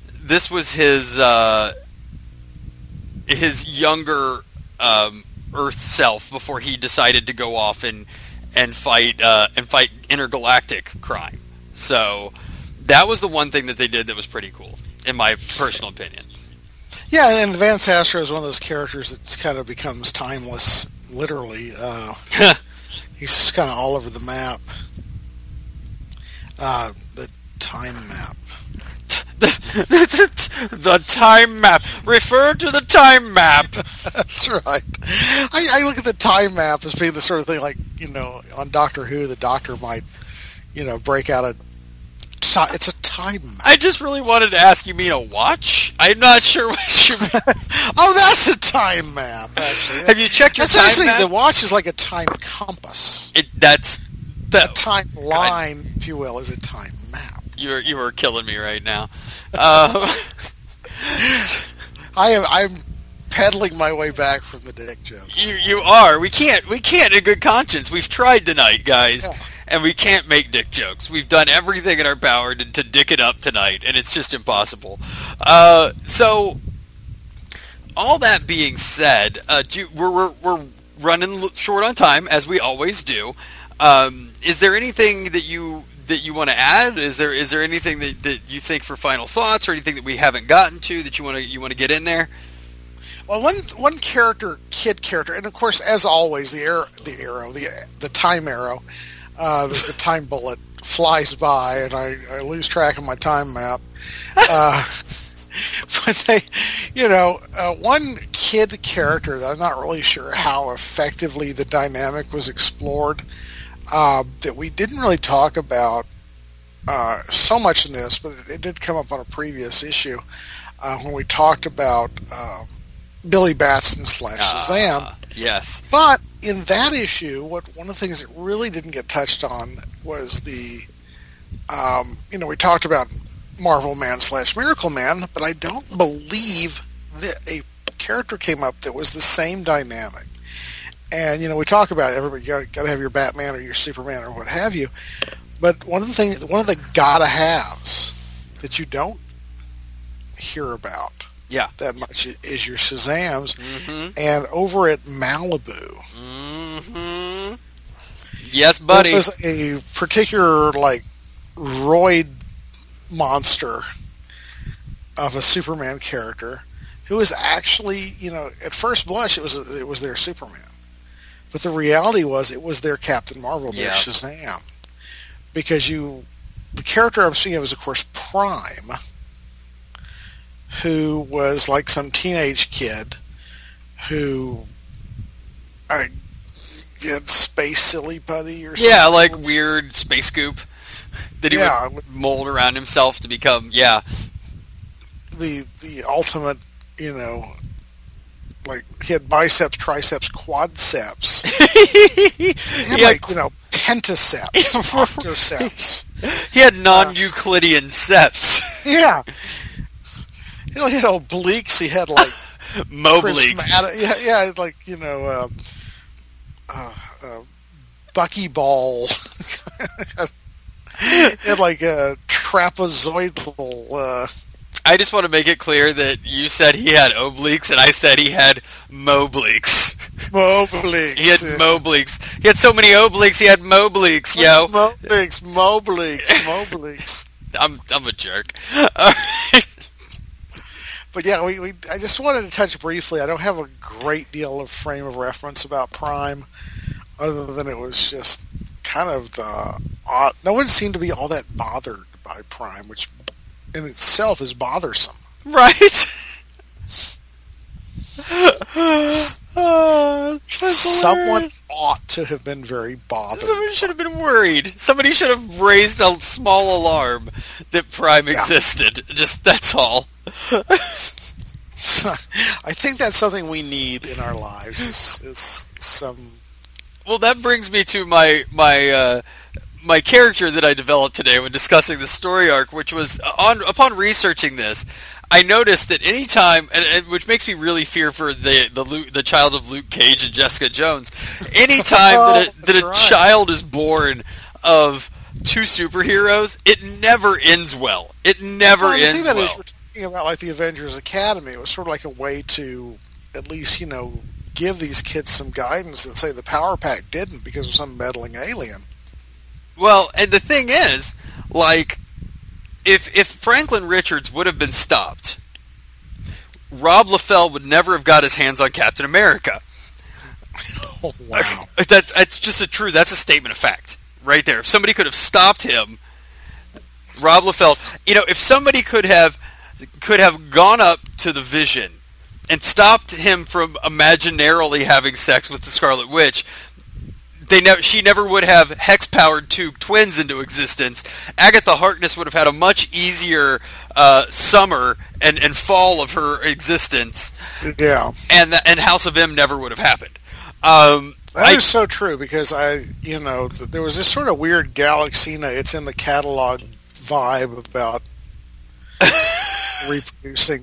younger Earth self before he decided to go off and fight intergalactic crime. So that was the one thing that they did that was pretty cool, in my personal opinion. Yeah, and Vance Astro is one of those characters that kind of becomes timeless, literally. He's just kind of all over the map. The time map. The time map. Refer to the time map. That's right. I look at the time map as being the sort of thing like, on Doctor Who, the Doctor might, break out it's a time map. I just really wanted to ask, you mean a watch? I'm not sure what you mean. Oh, that's a time map, actually. Have you checked your time map? The watch is like a time compass. The time line, if you will, is a time map. You are killing me right now. I'm peddling my way back from the dick jokes. You are. We can't in good conscience. We've tried tonight, guys. Yeah. And we can't make dick jokes. We've done everything in our power to dick it up tonight, and it's just impossible. So, all that being said, we're running short on time, as we always do. Is there anything that you want to add? Is there anything that you think for final thoughts, or anything that we haven't gotten to that you want to get in there? Well, one kid character, and of course, as always, the time arrow. The time bullet flies by, and I lose track of my time map. But one kid character that I'm not really sure how effectively the dynamic was explored, that we didn't really talk about so much in this, but it did come up on a previous issue when we talked about Billy Batson / Shazam. Yes. But in that issue, one of the things that really didn't get touched on was we talked about Marvel Man / Miracle Man, but I don't believe that a character came up that was the same dynamic. And, we talk about everybody got to have your Batman or your Superman or what have you. But one of the gotta haves that you don't hear about that much is your Shazams. Mm-hmm. And over at Malibu, mm-hmm. Yes, buddy, there was a particular roid monster of a Superman character who was actually, at first blush it was their Superman, but the reality was it was their Captain Marvel, their Shazam, because you the character I'm speaking of is, of course, Prime, who was like some teenage kid who had Space Silly Putty or something. Yeah, like weird space goop that he would mold around himself to become, the ultimate, like he had biceps, triceps, quadceps. He had pentaceps, octoceps. He had non-Euclidean seps. Yeah. He had obliques. He had like Mobliques. Buckyball. He had like a trapezoidal. I just want to make it clear that you said he had obliques, and I said he had mobliques. Mobliques. He had mobliques. He had so many obliques, he had mobliques, yo. Mobliques. I'm a jerk. All right. But yeah, I just wanted to touch briefly. I don't have a great deal of frame of reference about Prime, other than it was just kind of the odd. No one seemed to be all that bothered by Prime, which in itself is bothersome. Right? Someone ought to have been very bothered. Somebody should have been worried. Somebody should have raised a small alarm that Prime existed. Just, that's all. I think that's something we need in our lives. Is some. Well, that brings me to my character that I developed today when discussing the story arc, which was upon researching this, I noticed that any time, and which makes me really fear for the child of Luke Cage and Jessica Jones. Any time that a child is born of two superheroes, it never ends well. It never ends well. We're talking about like the Avengers Academy. It was sort of like a way to at least give these kids some guidance that say the Power Pack didn't because of some meddling alien. Well, and the thing is, like, if Franklin Richards would have been stopped, Rob Liefeld would never have got his hands on Captain America. Oh, wow. That's just that's a statement of fact right there. If somebody could have stopped him, Rob Liefeld, if somebody could have gone up to the Vision and stopped him from imaginarily having sex with the Scarlet Witch, she never would have hex-powered two twins into existence. Agatha Harkness would have had a much easier summer and fall of her existence. Yeah. And House of M never would have happened. That is so true, because there was this sort of weird Galaxina, it's in the catalog vibe about reproducing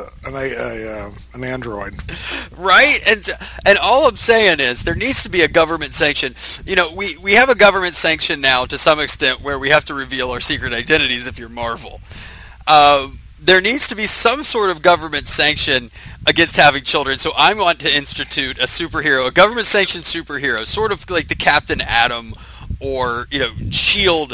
an android, right? And all I'm saying is there needs to be a government sanction. We have a government sanction now to some extent where we have to reveal our secret identities if you're Marvel. There needs to be some sort of government sanction against having children. So I want to institute a government sanctioned superhero, sort of like the Captain Atom or Shield,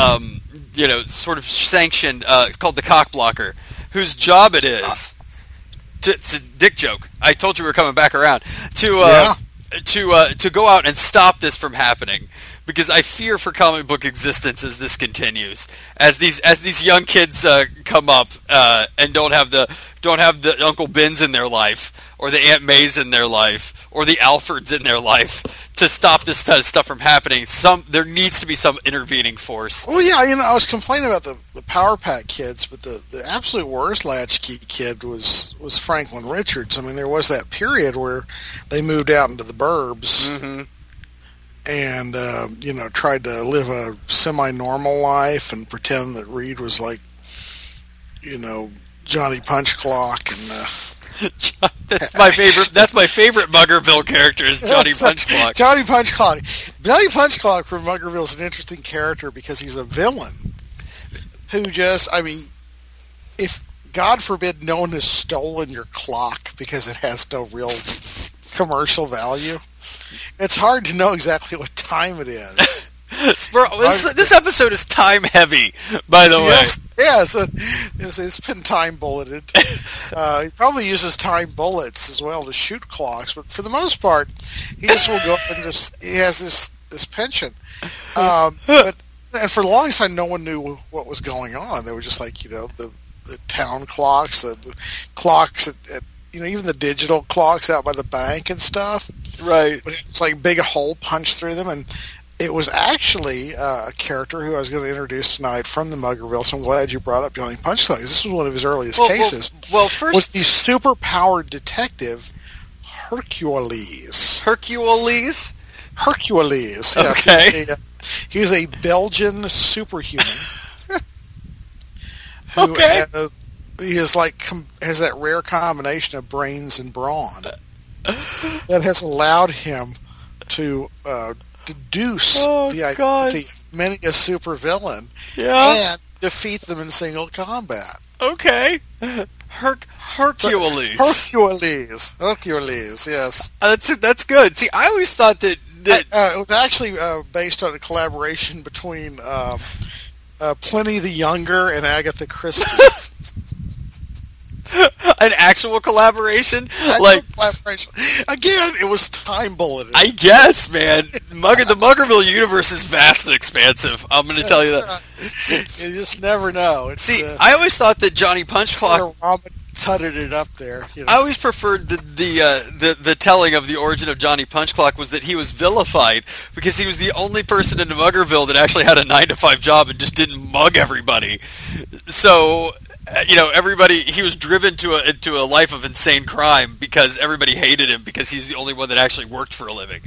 sort of sanctioned. It's called the Cockblocker, whose job it is to dick joke. I told you we were coming back around to go out and stop this from happening, because I fear for comic book existence as this continues, as these young kids come up and don't have the Uncle Bens in their life, or the Aunt Mays in their life, or the Alfords in their life, to stop this kind of stuff from happening. There needs to be some intervening force. Well, yeah, I was complaining about the Power Pack kids, but the absolute worst latchkey kid was Franklin Richards. I mean, there was that period where they moved out into the burbs. Mm-hmm. And tried to live a semi-normal life and pretend that Reed was like, Johnny Punch Clock and. That's my favorite. That's my favorite Muggerville character is Johnny Punch Clock. Johnny Punch Clock. Johnny Punch Clock from Muggerville is an interesting character because he's a villain who if God forbid no one has stolen your clock because it has no real commercial value, it's hard to know exactly what time it is. This episode is time heavy, by the way. Yes, it's been time bulleted. He probably uses time bullets as well to shoot clocks, but for the most part, he just will go up and he has this penchant. But And for the longest time, no one knew what was going on. They were just like, the town clocks, the clocks at even the digital clocks out by the bank and stuff. Right. But it's like big hole punched through them, and it was actually a character who I was going to introduce tonight from the Muggerville. So I'm glad you brought up Johnny Punchclock. This was one of his earliest cases. Well, first was the super-powered detective Hercules. Hercules. Hercules. Yes, Okay. He's a Belgian superhuman. Okay. He is has that rare combination of brains and brawn that has allowed him to deduce the identity of many a supervillain and defeat them in single combat. Okay. Hercules. Hercules, yes. That's good. See, I always thought that it was actually based on a collaboration between Pliny the Younger and Agatha Christie. An actual collaboration? Collaboration. Again, it was time bulleted. I guess, man. The Muggerville universe is vast and expansive. I'm going to tell you that. You just never know. I always thought that Johnny Punchclock tutted it up there. I always preferred the telling of the origin of Johnny Punchclock was that he was vilified because he was the only person in Muggerville that actually had a 9-to-5 job and just didn't mug everybody. So, everybody, he was driven to a life of insane crime because everybody hated him because he's the only one that actually worked for a living.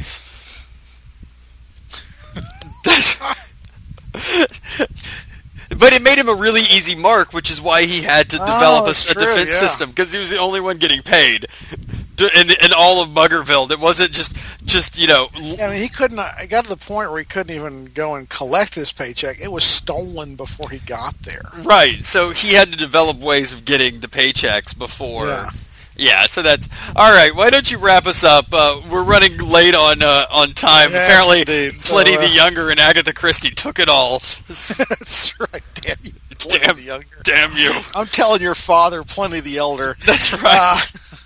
But it made him a really easy mark, which is why he had to develop a defense system, because he was the only one getting paid in all of Muggerville. It wasn't just. I mean, he couldn't. It got to the point where he couldn't even go and collect his paycheck. It was stolen before he got there. Right. So he had to develop ways of getting the paychecks before. Yeah, so that's all right. Why don't you wrap us up? We're running late on time. Yes, apparently, indeed. Pliny the Younger and Agatha Christie took it all. That's right. Damn you, Pliny the Younger. Damn you! I'm telling your father, Pliny the Elder. That's right.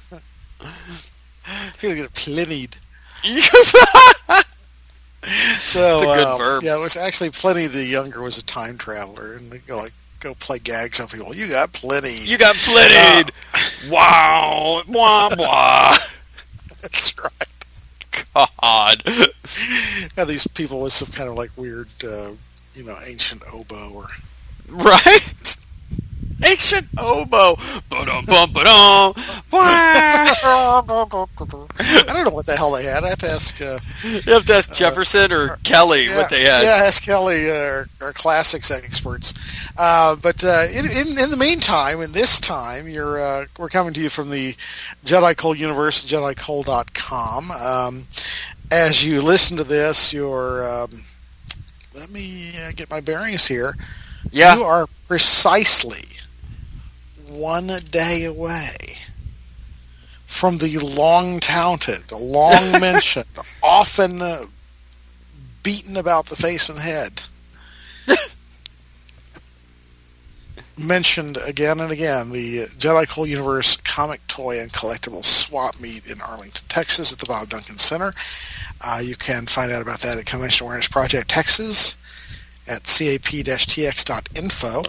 You're gonna get Plinied. So it's a good verb. Yeah, it was actually Pliny the Younger was a time traveler, and they go play gags on people. You got Pliny. You got Plinied. Wow. Wah, wah. That's right. God. Yeah, these people with some kind of weird, ancient oboe or right. Ancient oboe. Ba-dum, bum, ba-dum. I don't know what the hell they had. I have to ask. You have to ask Jefferson or Kelly what they had. Yeah, ask Kelly, our classics experts. But in the meantime, in this time, we're coming to you from the Jedi Cole universe, JediCole.com. As you listen to this, let me get my bearings here. Yeah. You are precisely 1 day away from the long-touted, the long-mentioned, often beaten about the face and head, mentioned again and again, the Jedi Cole Universe comic, toy, and collectible swap meet in Arlington, Texas at the Bob Duncan Center. You can find out about that at Convention Awareness Project Texas at cap-tx.info,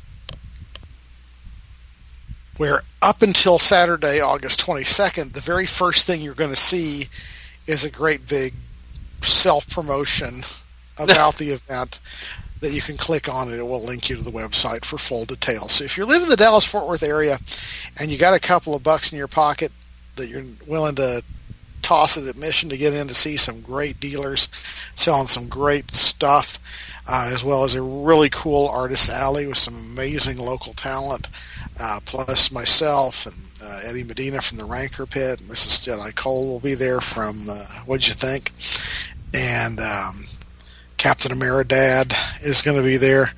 where up until Saturday, August 22nd, the very first thing you're going to see is a great big self-promotion about the event that you can click on, and it will link you to the website for full details. So if you live in the Dallas-Fort Worth area and you got a couple of bucks in your pocket that you're willing to toss at admission to get in to see some great dealers selling some great stuff, as well as a really cool artist alley with some amazing local talent, plus myself and Eddie Medina from the Ranker Pit, and Mrs. Jedi Cole will be there from What'd You Think? And Captain Ameridad is going to be there.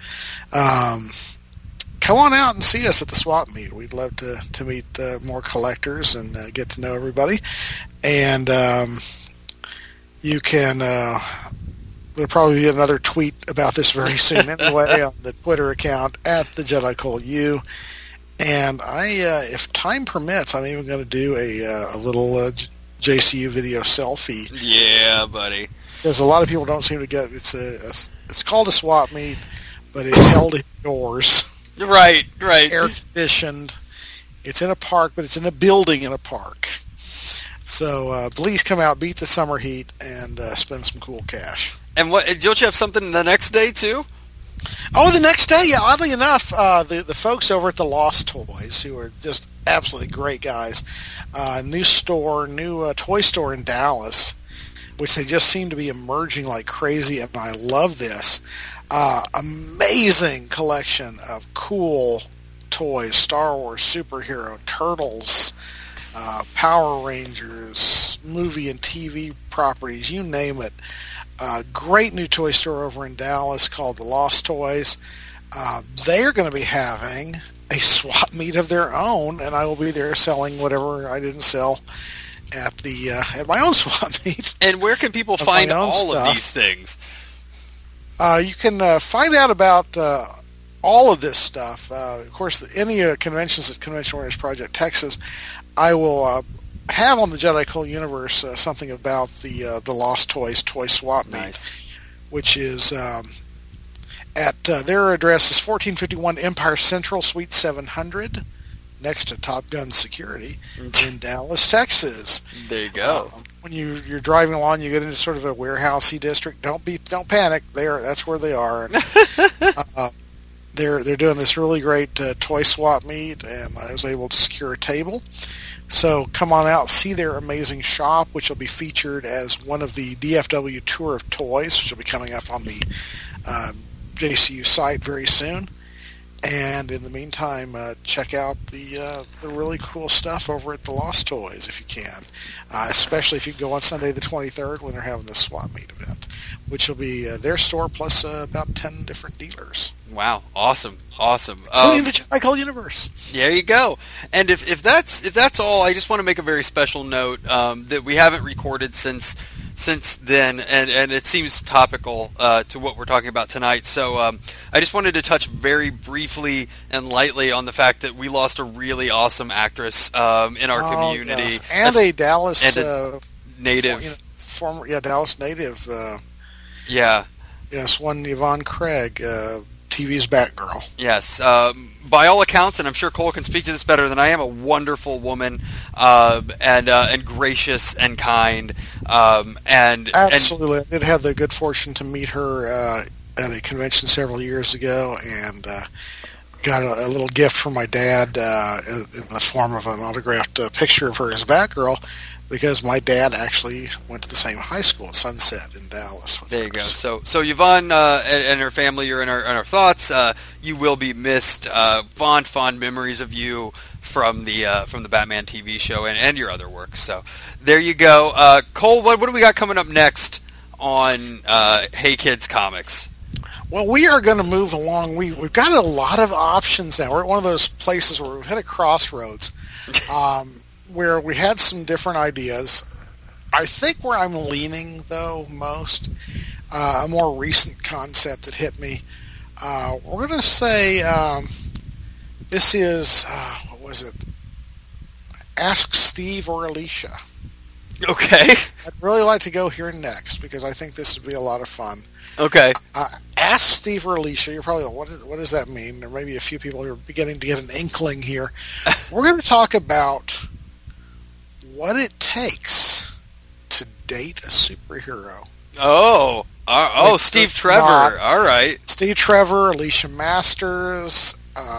Come on out and see us at the swap meet. We'd love to meet more collectors and get to know everybody. And you can... there'll probably be another tweet about this very soon anyway on the Twitter account at the Jedi Cole U. And if time permits, I'm even going to do a little JCU video selfie. Yeah, buddy. Because a lot of people don't seem to get it's a It's called a swap meet, but it's held indoors, Right. air conditioned. It's in a park, but it's in a building in a park. So please come out, beat the summer heat, and spend some cool cash. And don't you have something the next day too? Oh, the next day, yeah. Oddly enough, the folks over at the Lost Toys, who are just absolutely great guys, new toy store in Dallas, which they just seem to be emerging like crazy, and I love this. Amazing collection of cool toys: Star Wars, superhero, Turtles, Power Rangers, movie and TV properties, you name it. Great new toy store over in Dallas called the Lost Toys. They are going to be having a swap meet of their own, and I will be there selling whatever I didn't sell at my own swap meet. And where can people find all of these things? You can find out about all of this stuff. Of course, any conventions at Convention Awareness Project Texas, I will have on the Jedi Cult Universe something about the Lost Toys Toy Swap Meet, Nice. which is at their address is 1451 Empire Central, Suite 700, next to Top Gun Security in Dallas, Texas. There you go. When you're driving along, you get into sort of a warehousey district. Don't panic. That's where they are. And, they're doing this really great toy swap meet, and I was able to secure a table. So come on out, see their amazing shop, which will be featured as one of the DFW Tour of Toys, which will be coming up on the JCU site very soon. And in the meantime, check out the really cool stuff over at the Lost Toys if you can, especially if you go on Sunday the 23rd when they're having the swap meet event, which will be their store plus about 10 different dealers. Wow, awesome. Including the Jedi Cult Universe. There you go. And if that's all, I just want to make a very special note that we haven't recorded since then, and it seems topical to what we're talking about tonight. So I just wanted to touch very briefly and lightly on the fact that we lost a really awesome actress in our community. Yes. And a Dallas native. Dallas native. Yeah. Yes, one Yvonne Craig, TV's Batgirl. Yes. By all accounts, and I'm sure Cole can speak to this better than I am, a wonderful woman, and gracious and kind. Absolutely. I did have the good fortune to meet her at a convention several years ago, and got a little gift from my dad in the form of an autographed picture of her as Batgirl, because my dad actually went to the same high school at Sunset in Dallas. There you go. So Yvonne and her family are in our thoughts. You will be missed. Fond memories of you from the Batman TV show and your other work. So there you go. Cole, what do we got coming up next on Hey Kids Comics? Well, we are going to move along. We've got a lot of options now. We're at one of those places where we've hit a crossroads. Where we had some different ideas. I think where I'm leaning, though, most, a more recent concept that hit me, we're going to say this is, what was it? Ask Steve or Alicia. Okay. I'd really like to go here next, because I think this would be a lot of fun. Okay. Ask Steve or Alicia. You're probably like, what does that mean? There may be a few people who are beginning to get an inkling here. We're going to talk about what it takes to date a superhero. Steve Trevor. All right. Steve Trevor, Alicia Masters,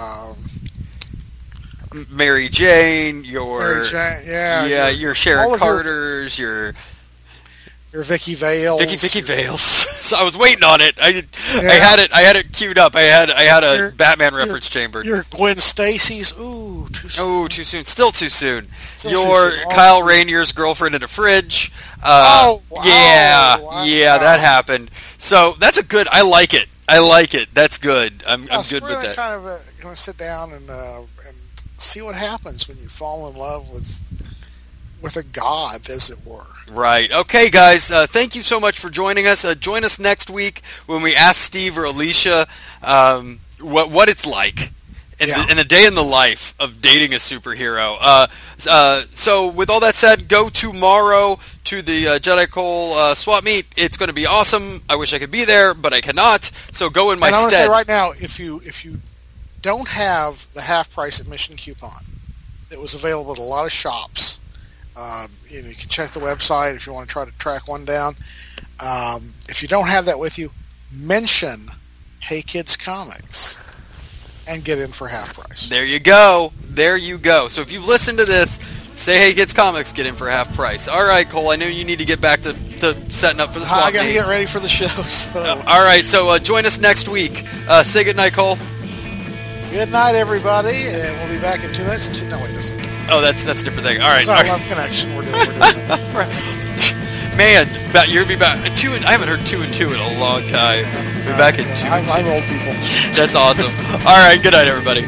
Mary Jane, your Sharon Carters, your Vicky Vales. Vicky Vales. So I was waiting on it. I had it queued up. I had a Batman reference chamber. Your Gwen Stacy's. Ooh, too soon. Oh, too soon. Still too soon. Your Kyle Rainier's girlfriend in a fridge. Wow. That happened. So that's a good. I like it. That's good. I'm good with that. Kind of going to sit down and see what happens when you fall in love with a god, as it were. Right. Okay, guys. Thank you so much for joining us. Join us next week when we ask Steve or Alicia what it's like And, Yeah. and a day in the life of dating a superhero. So with all that said, go tomorrow to the Jedi Cole swap meet. It's going to be awesome. I wish I could be there, but I cannot. So go in my And I'm going to stead. say right now, if you don't have the half price admission coupon that was available at a lot of shops, you can check the website if you want to try to track one down. If you don't have that with you, mention Hey Kids Comics and get in for half price. There you go. There you go. So if you've listened to this, say Hey Kids Comics, get in for half price. All right, Cole, I know you need to get back to setting up for the swap I got to meet. get ready for the show. So All right, so join us next week. Say goodnight, Cole. good night, everybody, and we'll be back in 2 minutes. No, wait, this is Oh, that's a different thing. All right. it's not a love connection. We're doing it. Man, you'll be back. I haven't heard 2 and 2 in a long time. We're back in 2 and 2. I'm old people. That's awesome. All right, good night, everybody.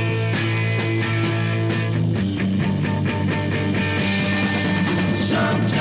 Sometimes